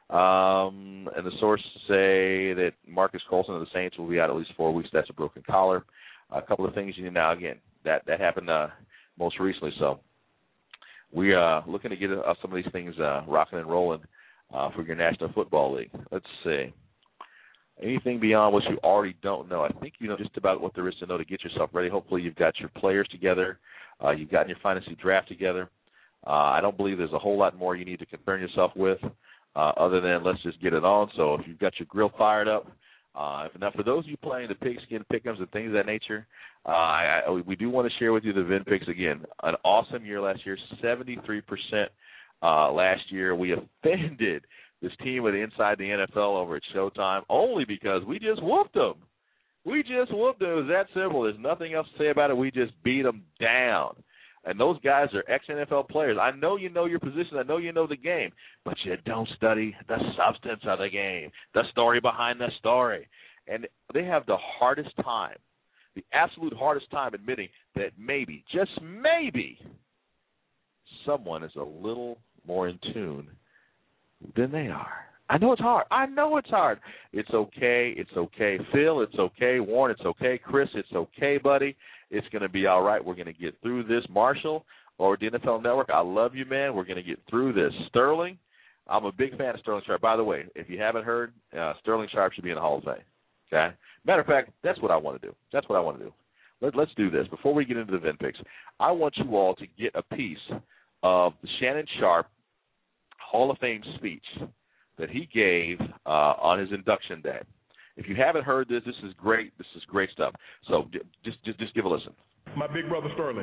Um, and the sources say that Marcus Colson of the Saints will be out at least four weeks. That's a broken collar. A couple of things you need now. Again, that that happened uh, most recently. So we are uh, looking to get uh, some of these things uh, rocking and rolling uh, for your National Football League. Let's see. Anything beyond what you already don't know? I think you know just about what there is to know to get yourself ready. Hopefully you've got your players together. Uh, you've gotten your fantasy draft together. Uh, I don't believe there's a whole lot more you need to concern yourself with uh, other than let's just get it on. So if you've got your grill fired up, uh, if not, for those of you playing the pigskin pick'ems and things of that nature, uh, I, I, we do want to share with you the Vin Picks again. An awesome year last year, seventy-three percent uh, last year. We offended this team with Inside the N F L over at Showtime only because we just whooped them. We just whooped them. It was that simple. There's nothing else to say about it. We just beat them down. And those guys are ex-N F L players. I know you know your position. I know you know the game. But you don't study the substance of the game, the story behind the story. And they have the hardest time, the absolute hardest time admitting that maybe, just maybe, someone is a little more in tune than they are. I know it's hard. I know it's hard. It's okay. It's okay. Phil, it's okay. Warren, it's okay. Chris, it's okay, buddy. It's going to be all right. We're going to get through this. Marshall or the N F L Network, I love you, man. We're going to get through this. Sterling, I'm a big fan of Sterling Sharp. By the way, if you haven't heard, uh, Sterling Sharp should be in the Hall of Fame. Okay? Matter of fact, that's what I want to do. That's what I want to do. Let, let's do this. Before we get into the Vin Picks, I want you all to get a piece of the Shannon Sharp Hall of Fame speech that he gave uh, on his induction day. If you haven't heard this, this is great. This is great stuff. So just, just, just give a listen. My big brother Sterling,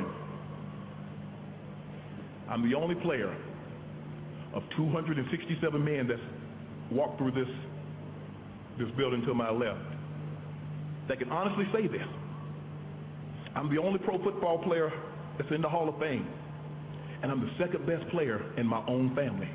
I'm the only player of two hundred sixty-seven men that's walked through this, this building to my left that can honestly say this. I'm the only pro football player that's in the Hall of Fame, and I'm the second best player in my own family.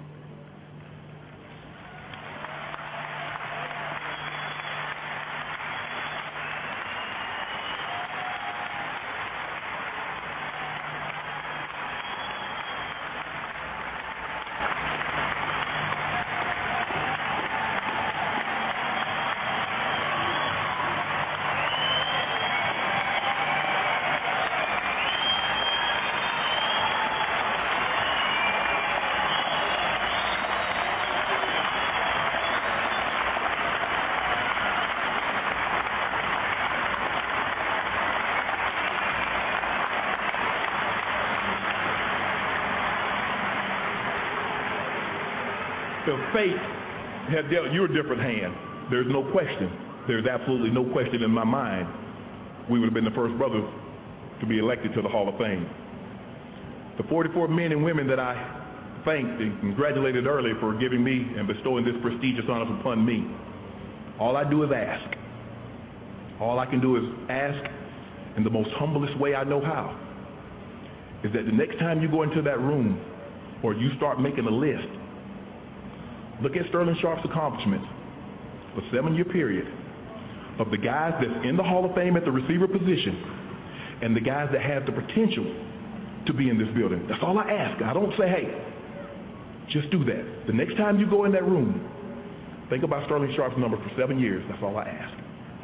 If fate had dealt you a different hand, there's no question, there's absolutely no question in my mind, we would have been the first brothers to be elected to the Hall of Fame. The forty-four men and women that I thanked and congratulated earlier for giving me and bestowing this prestigious honor upon me, all I do is ask. All I can do is ask in the most humblest way I know how, is that the next time you go into that room or you start making a list, look at Sterling Sharp's accomplishments for a seven-year period of the guys that's in the Hall of Fame at the receiver position and the guys that have the potential to be in this building. That's all I ask. I don't say, hey, just do that. The next time you go in that room, think about Sterling Sharp's number for seven years. That's all I ask.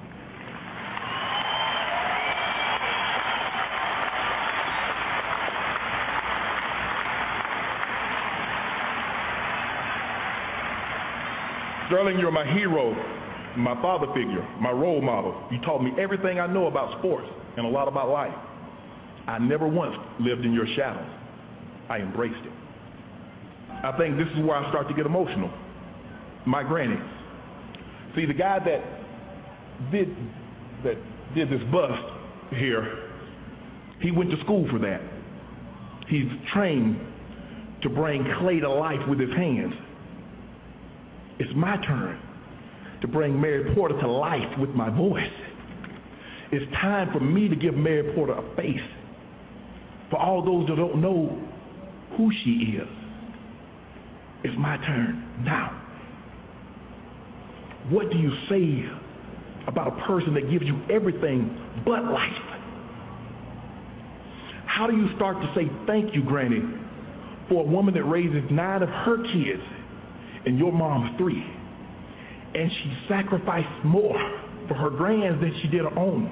Sterling, you're my hero, my father figure, my role model. You taught me everything I know about sports and a lot about life. I never once lived in your shadow. I embraced it. I think this is where I start to get emotional. My granny. See, the guy that did that did this bust here, he went to school for that. He's trained to bring clay to life with his hands. It's my turn to bring Mary Porter to life with my voice. It's time for me to give Mary Porter a face. For all those that don't know who she is, it's my turn now. What do you say about a person that gives you everything but life? How do you start to say thank you, Granny, for a woman that raises nine of her kids and your mom's three. And she sacrificed more for her grands than she did her own.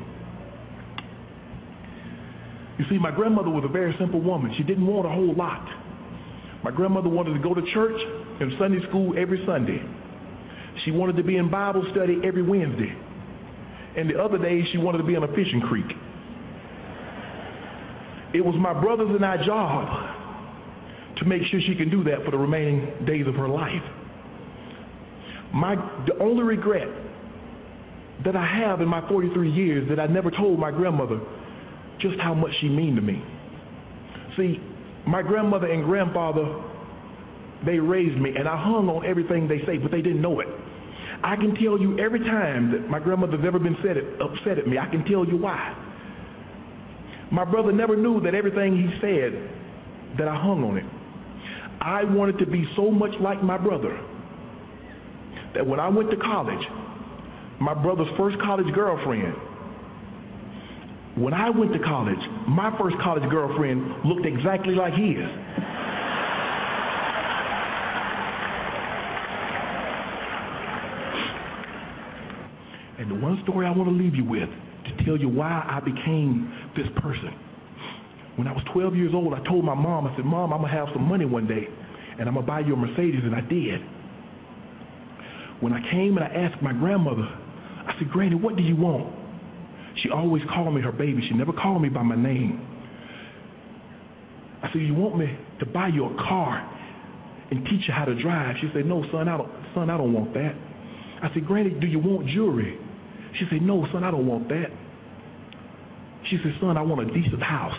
You see, my grandmother was a very simple woman. She didn't want a whole lot. My grandmother wanted to go to church and Sunday school every Sunday. She wanted to be in Bible study every Wednesday. And the other days, she wanted to be on a fishing creek. It was my brothers and our job to make sure she can do that for the remaining days of her life. My, the only regret that I have in my forty-three years that I never told my grandmother just how much she mean to me. See, my grandmother and grandfather, they raised me, and I hung on everything they say, but they didn't know it. I can tell you every time that my grandmother's ever been upset at, upset at me, I can tell you why. My brother never knew that everything he said, that I hung on it. I wanted to be so much like my brother that when I went to college, my brother's first college girlfriend, when I went to college, my first college girlfriend looked exactly like his. And the one story I want to leave you with to tell you why I became this person. When I was twelve years old, I told my mom, I said, Mom, I'm going to have some money one day, and I'm going to buy you a Mercedes, and I did. When I came and I asked my grandmother, I said, Granny, what do you want? She always called me her baby. She never called me by my name. I said, you want me to buy you a car and teach you how to drive? She said, no, son, I don't, son, I don't want that. I said, Granny, do you want jewelry? She said, no, son, I don't want that. She said, son, I want a decent house.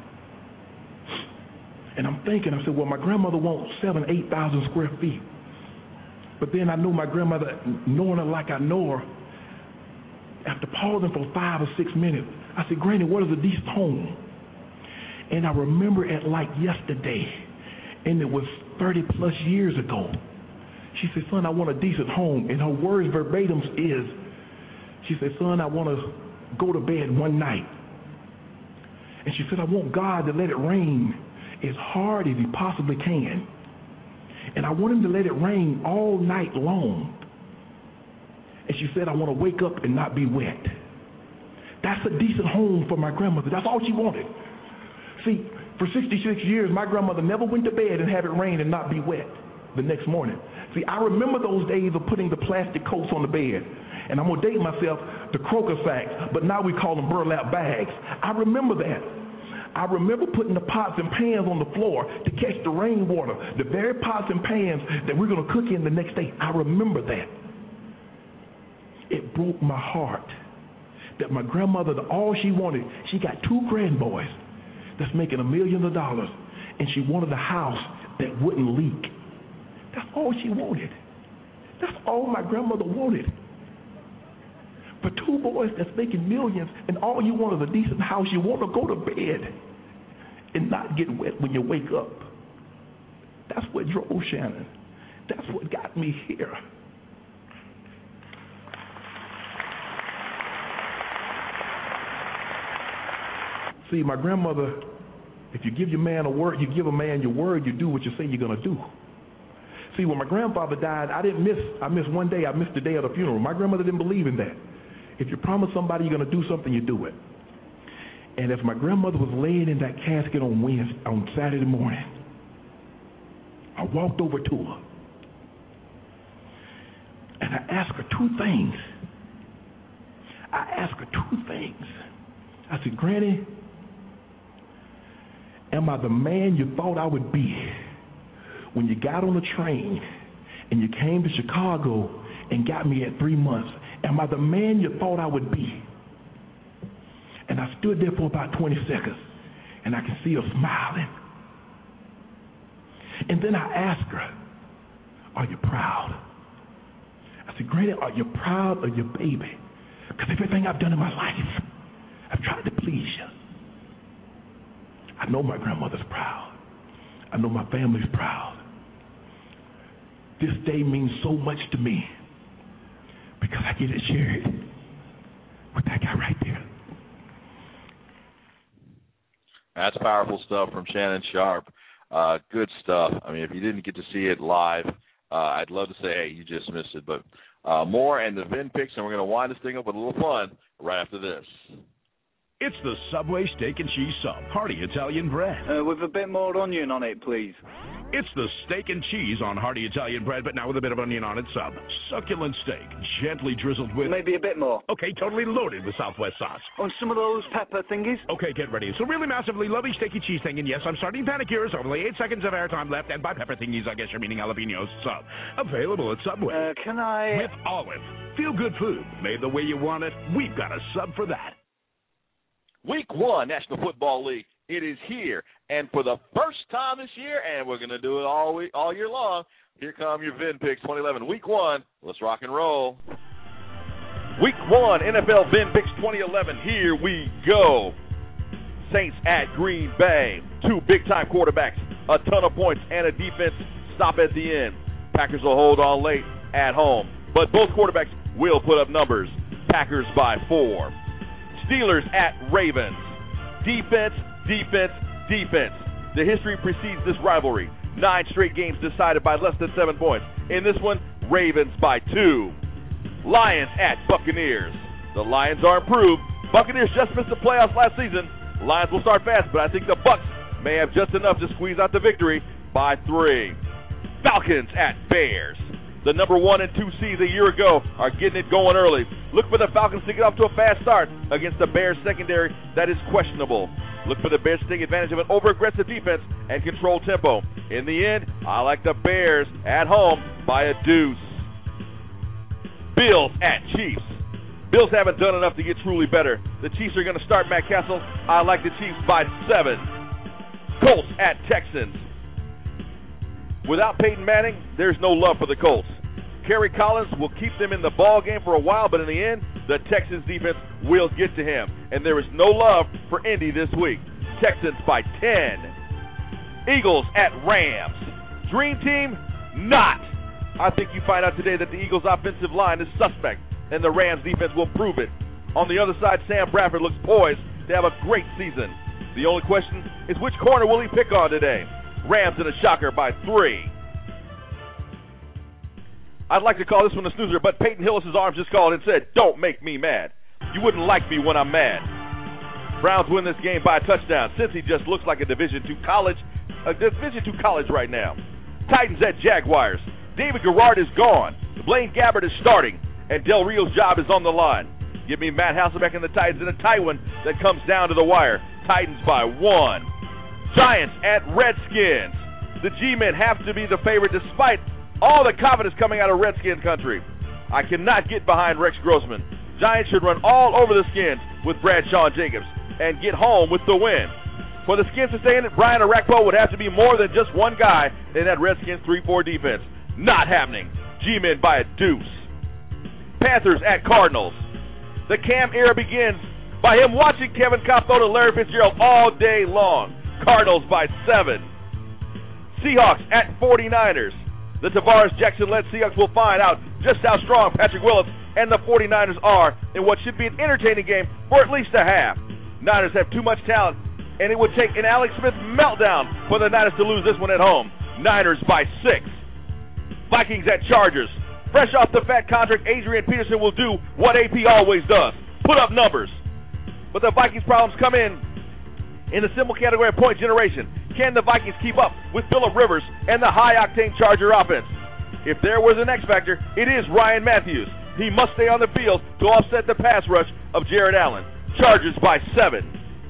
And I'm thinking, I said, well, my grandmother wants seven, eight thousand square feet. But then I know my grandmother, knowing her like I know her, after pausing for five or six minutes, I said, Granny, what is a decent home? And I remember it like yesterday, and it was thirty plus years ago. She said, son, I want a decent home. And her words verbatim is, she said, son, I want to go to bed one night. And she said, I want God to let it rain as hard as he possibly can. And I want him to let it rain all night long. And she said, I want to wake up and not be wet. That's a decent home for my grandmother. That's all she wanted. See, for sixty-six years, my grandmother never went to bed and have it rain and not be wet the next morning. See, I remember those days of putting the plastic coats on the bed. And I'm going to date myself, the croaker sacks, but now we call them burlap bags. I remember that. I remember putting the pots and pans on the floor to catch the rainwater, the very pots and pans that we're going to cook in the next day. I remember that. It broke my heart that my grandmother, all she wanted, she got two grandboys that's making a million of dollars, and she wanted a house that wouldn't leak. That's all she wanted. That's all my grandmother wanted. For two boys that's making millions, and all you want is a decent house, you want to go to bed and not get wet when you wake up. That's what drove Shannon. That's what got me here. See, my grandmother, if you give your man a word, you give a man your word, you do what you say you're going to do. See, when my grandfather died, I didn't miss, I missed one day, I missed the day of the funeral. My grandmother didn't believe in that. If you promise somebody you're going to do something, you do it. And if my grandmother was laying in that casket on Wednesday, on Saturday morning, I walked over to her, and I asked her two things. I asked her two things. I said, Granny, am I the man you thought I would be when you got on the train and you came to Chicago and got me at three months? Am I the man you thought I would be? And I stood there for about twenty seconds, and I could see her smiling. And then I asked her, are you proud? I said, Granny, are you proud of your baby? Because everything I've done in my life, I've tried to please you. I know my grandmother's proud. I know my family's proud. This day means so much to me because I get to share it with that guy right there. That's powerful stuff from Shannon Sharpe. Uh, good stuff. I mean, if you didn't get to see it live, Uh, I'd love to say, hey, you just missed it. But uh, more and the Vin picks, and we're going to wind this thing up with a little fun right after this. It's the Subway Steak and Cheese Sub, hearty Italian bread. Uh, with a bit more onion on it, please. It's the steak and cheese on hearty Italian bread, but now with a bit of onion on it sub. Succulent steak, gently drizzled with... Maybe a bit more. Okay, totally loaded with Southwest sauce. On some of those pepper thingies? Okay, get ready. It's a really massively lovely steaky cheese thing, and yes, I'm starting panic here. There's only eight seconds of airtime left, and by pepper thingies, I guess you're meaning jalapenos. Sub. Available at Subway. Uh, can I... With Olive. Feel good food. Made the way you want it. We've got a sub for that. Week one, National Football League. It is here, and for the first time this year, and we're going to do it all week, all year long, here come your Vin Picks twenty eleven. Week one, let's rock and roll. Week one, N F L Vin Picks twenty eleven. Here we go. Saints at Green Bay. Two big-time quarterbacks, a ton of points, and a defense stop at the end. Packers will hold on late at home, but both quarterbacks will put up numbers. Packers by four. Steelers at Ravens. Defense, defense, defense. The history precedes this rivalry. Nine straight games decided by less than seven points. In this one, Ravens by two. Lions at Buccaneers. The Lions are improved. Buccaneers just missed the playoffs last season. Lions will start fast, but I think the Bucs may have just enough to squeeze out the victory by three. Falcons at Bears. The number one and two seeds a year ago are getting it going early. Look for the Falcons to get off to a fast start against the Bears secondary that is questionable. Look for the Bears to take advantage of an over-aggressive defense and control tempo. In the end, I like the Bears at home by a deuce. Bills at Chiefs. Bills haven't done enough to get truly better. The Chiefs are going to start Matt Castle. I like the Chiefs by seven. Colts at Texans. Without Peyton Manning, there's no love for the Colts. Kerry Collins will keep them in the ball game for a while, but in the end, the Texans defense will get to him. And there is no love for Indy this week. Texans by ten. Eagles at Rams. Dream team? Not. I think you find out today that the Eagles' offensive line is suspect, and the Rams defense will prove it. On the other side, Sam Bradford looks poised to have a great season. The only question is which corner will he pick on today? Rams in a shocker by three. I'd like to call this one a snoozer, but Peyton Hillis' arms just called and said, don't make me mad. You wouldn't like me when I'm mad. Browns win this game by a touchdown. Cincy just looks like a Division two college, a Division two college right now. Titans at Jaguars. David Garrard is gone. Blaine Gabbert is starting, and Del Rio's job is on the line. Give me Matt Hasselbeck and the Titans in a tight one that comes down to the wire. Titans by one. Giants at Redskins. The G-men have to be the favorite despite all the confidence coming out of Redskin country. I cannot get behind Rex Grossman. Giants should run all over the Skins with Bradshaw and Jacobs and get home with the win. For the Skins to stay in it, Brian Orakpo would have to be more than just one guy in that Redskins three four defense. Not happening. G-men by a deuce. Panthers at Cardinals. The Cam era begins by him watching Kevin Kopfo and Larry Fitzgerald all day long. Cardinals by seven. Seahawks at forty-niners. The Tavares Jackson-led Seahawks will find out just how strong Patrick Willis and the forty-niners are in what should be an entertaining game for at least a half. Niners have too much talent, and it would take an Alex Smith meltdown for the Niners to lose this one at home. Niners by six. Vikings at Chargers. Fresh off the fat contract, Adrian Peterson will do what A P always does, put up numbers. But the Vikings' problems come in in the simple category of point generation. Can the Vikings keep up with Phillip Rivers and the high-octane Charger offense? If there was an X factor, it is Ryan Matthews. He must stay on the field to offset the pass rush of Jared Allen. Chargers by seven.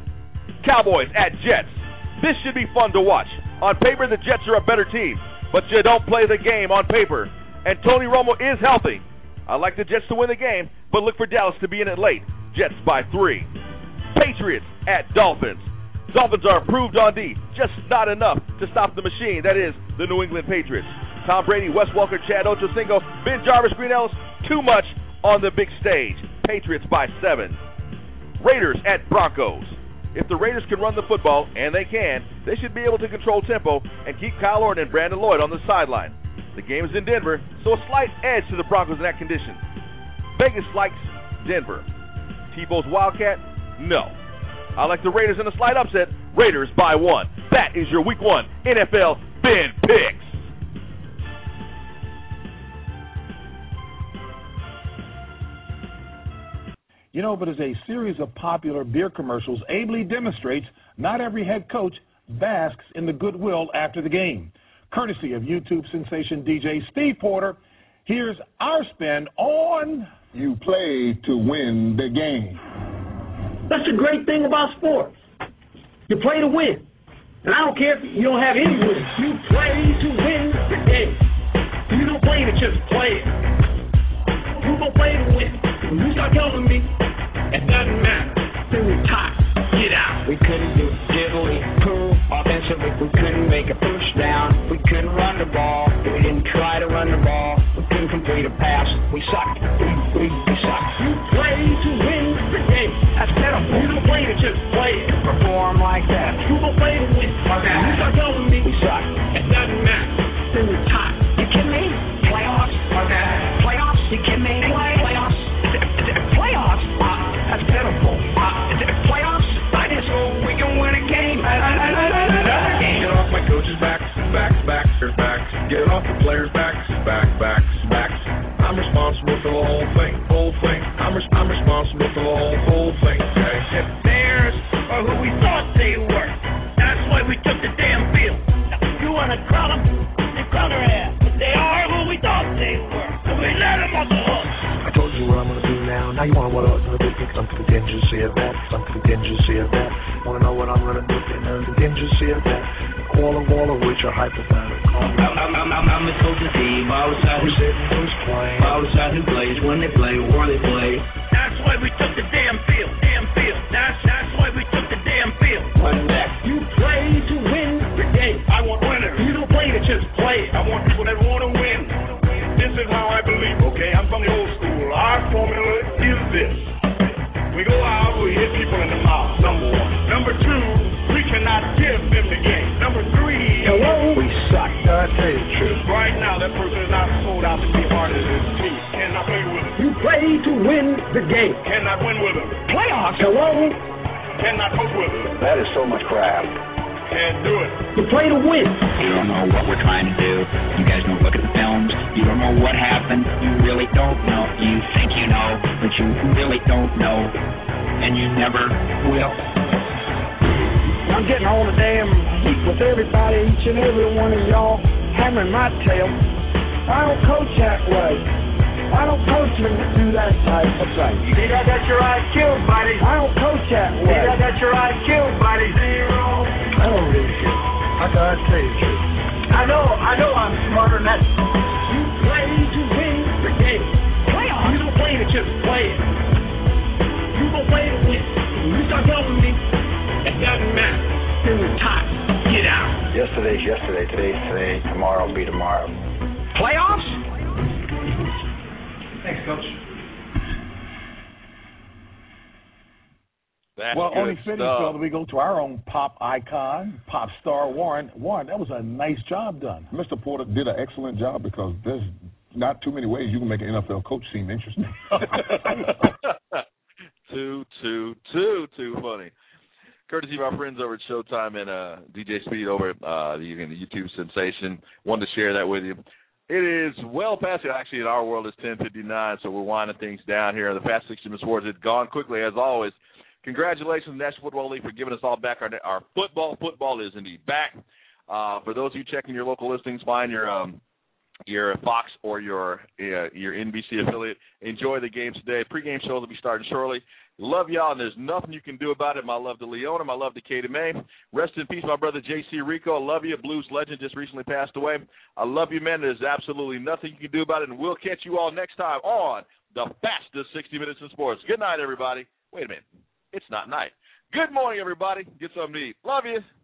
Cowboys at Jets. This should be fun to watch. On paper, the Jets are a better team, but you don't play the game on paper. And Tony Romo is healthy. I like the Jets to win the game, but look for Dallas to be in it late. Jets by three. Patriots at Dolphins. Dolphins are improved on D, just not enough to stop the machine, that is, the New England Patriots. Tom Brady, Wes Welker, Chad Ochocinco, Ben Jarvis, Green Ellis, too much on the big stage. Patriots by seven. Raiders at Broncos. If the Raiders can run the football, and they can, they should be able to control tempo and keep Kyle Orton and Brandon Lloyd on the sideline. The game is in Denver, so a slight edge to the Broncos in that condition. Vegas likes Denver. Tebow's Wildcat? No. I like the Raiders in a slight upset. Raiders by one. That is your Week One N F L Ben Picks. You know, but as a series of popular beer commercials ably demonstrates, not every head coach basks in the goodwill after the game. Courtesy of YouTube sensation D J Steve Porter, here's our spin on... You play to win the game. That's the great thing about sports. You play to win. And I don't care if you don't have any wins. You play to win the game. You don't play to just play it. You don't play to win. When you start telling me it doesn't matter, then we're tired. Get out. We couldn't do diddly poo offensively. We couldn't make a push down. We couldn't run the ball. We didn't try to run the ball. We couldn't complete a pass. We sucked. We, we, we sucked. You play to win the game. That's pitiful. You don't play to just play it. Perform like that. You don't play to win. Okay. You start telling me we suck. It doesn't matter. Then we're tired. You kidding me? Playoffs? Okay. Playoffs? You kidding me? Play. Playoffs? Playoffs? Uh, that's pitiful. Uh, playoffs? I just hope we can win a game. Another game. Get off my coach's backs, backs, backs, their backs. Get off the players' backs, back, backs, backs. I'm responsible for the whole thing, whole thing. I'm, res- I'm responsible for the whole, whole thing, okay? The Bears are who we thought they were. That's why we took the damn field. Now, if you want to crown them, they crown their ass. But they are who we thought they were. And we let them off the hook. I told you what I'm going to do now. Now you want to what I was going to do because I'm contingency of that. I'm contingency of that. Want to know what I'm going to do because I'm contingency of that. All of all of which are hypothetical. I'm, I'm, I'm, I'm, I'm the coach of the team. I was out who's sitting, who's playing. I was out who plays, when they play, where they play. That's why we took the damn field. Damn field. That's that's why we took the damn field. Running back. You play to win the game. I want winners. You don't play to just play. I want people that want to win. This is how I believe, okay? I'm from the old school. Our formula is this. We go out, we hit people in the mouth, number one. Number two, we cannot give them the game. Number three, hello? We suck. I tell you the truth. Right now, that person is not sold out to be part of this team. Cannot play with them. You play to win the game. Cannot win with them. Playoffs, hello? Cannot coach with them. That is so much crap. Can't do it. You play to win. You don't know what we're trying to do. You guys don't look at the films. You don't know what happened. You really don't know. You think you know, but you really don't know. And you never will. I'm getting on the damn heat with everybody, each and every one of y'all hammering my tail. I don't coach that way. I don't coach them to do that type of thing. See, I got your I Q, buddy. I don't coach that way. See, I got your I Q, buddy. Zero. I don't really care. I gotta tell you the truth. I know, I know I'm smarter than that. You play to win the game. Playoffs. You don't play to just play it. You don't play to win. When you start telling me it doesn't matter, then we're tired. Get out. Yesterday's yesterday. Today's today. Tomorrow will be tomorrow. Playoffs? Thanks, Coach. That's well, good only fitting, stuff. so that we go to our own pop icon, pop star Warren. Warren, that was a nice job done. Mister Porter did an excellent job because there's not too many ways you can make an N F L coach seem interesting. too, too, too, too funny. Courtesy of our friends over at Showtime and uh, D J Speed over at uh, the YouTube sensation. Wanted to share that with you. It is well past, actually, in our world, it's ten fifty-nine, so we're winding things down here. The Fast sixty Minutes Sports has gone quickly, as always. Congratulations, National Football League, for giving us all back our, our football. Football is indeed back. Uh, for those of you checking your local listings, find your um, your Fox or your uh, your N B C affiliate. Enjoy the games today. Pre-game shows will be starting shortly. Love y'all, and there's nothing you can do about it. My love to Leona. My love to Katie May. Rest in peace, my brother J C Rico. I love you. Blues legend just recently passed away. I love you, man. There's absolutely nothing you can do about it, and we'll catch you all next time on the fastest sixty minutes in sports. Good night, everybody. Wait a minute. It's not night. Good morning, everybody. Get something to eat. Love you.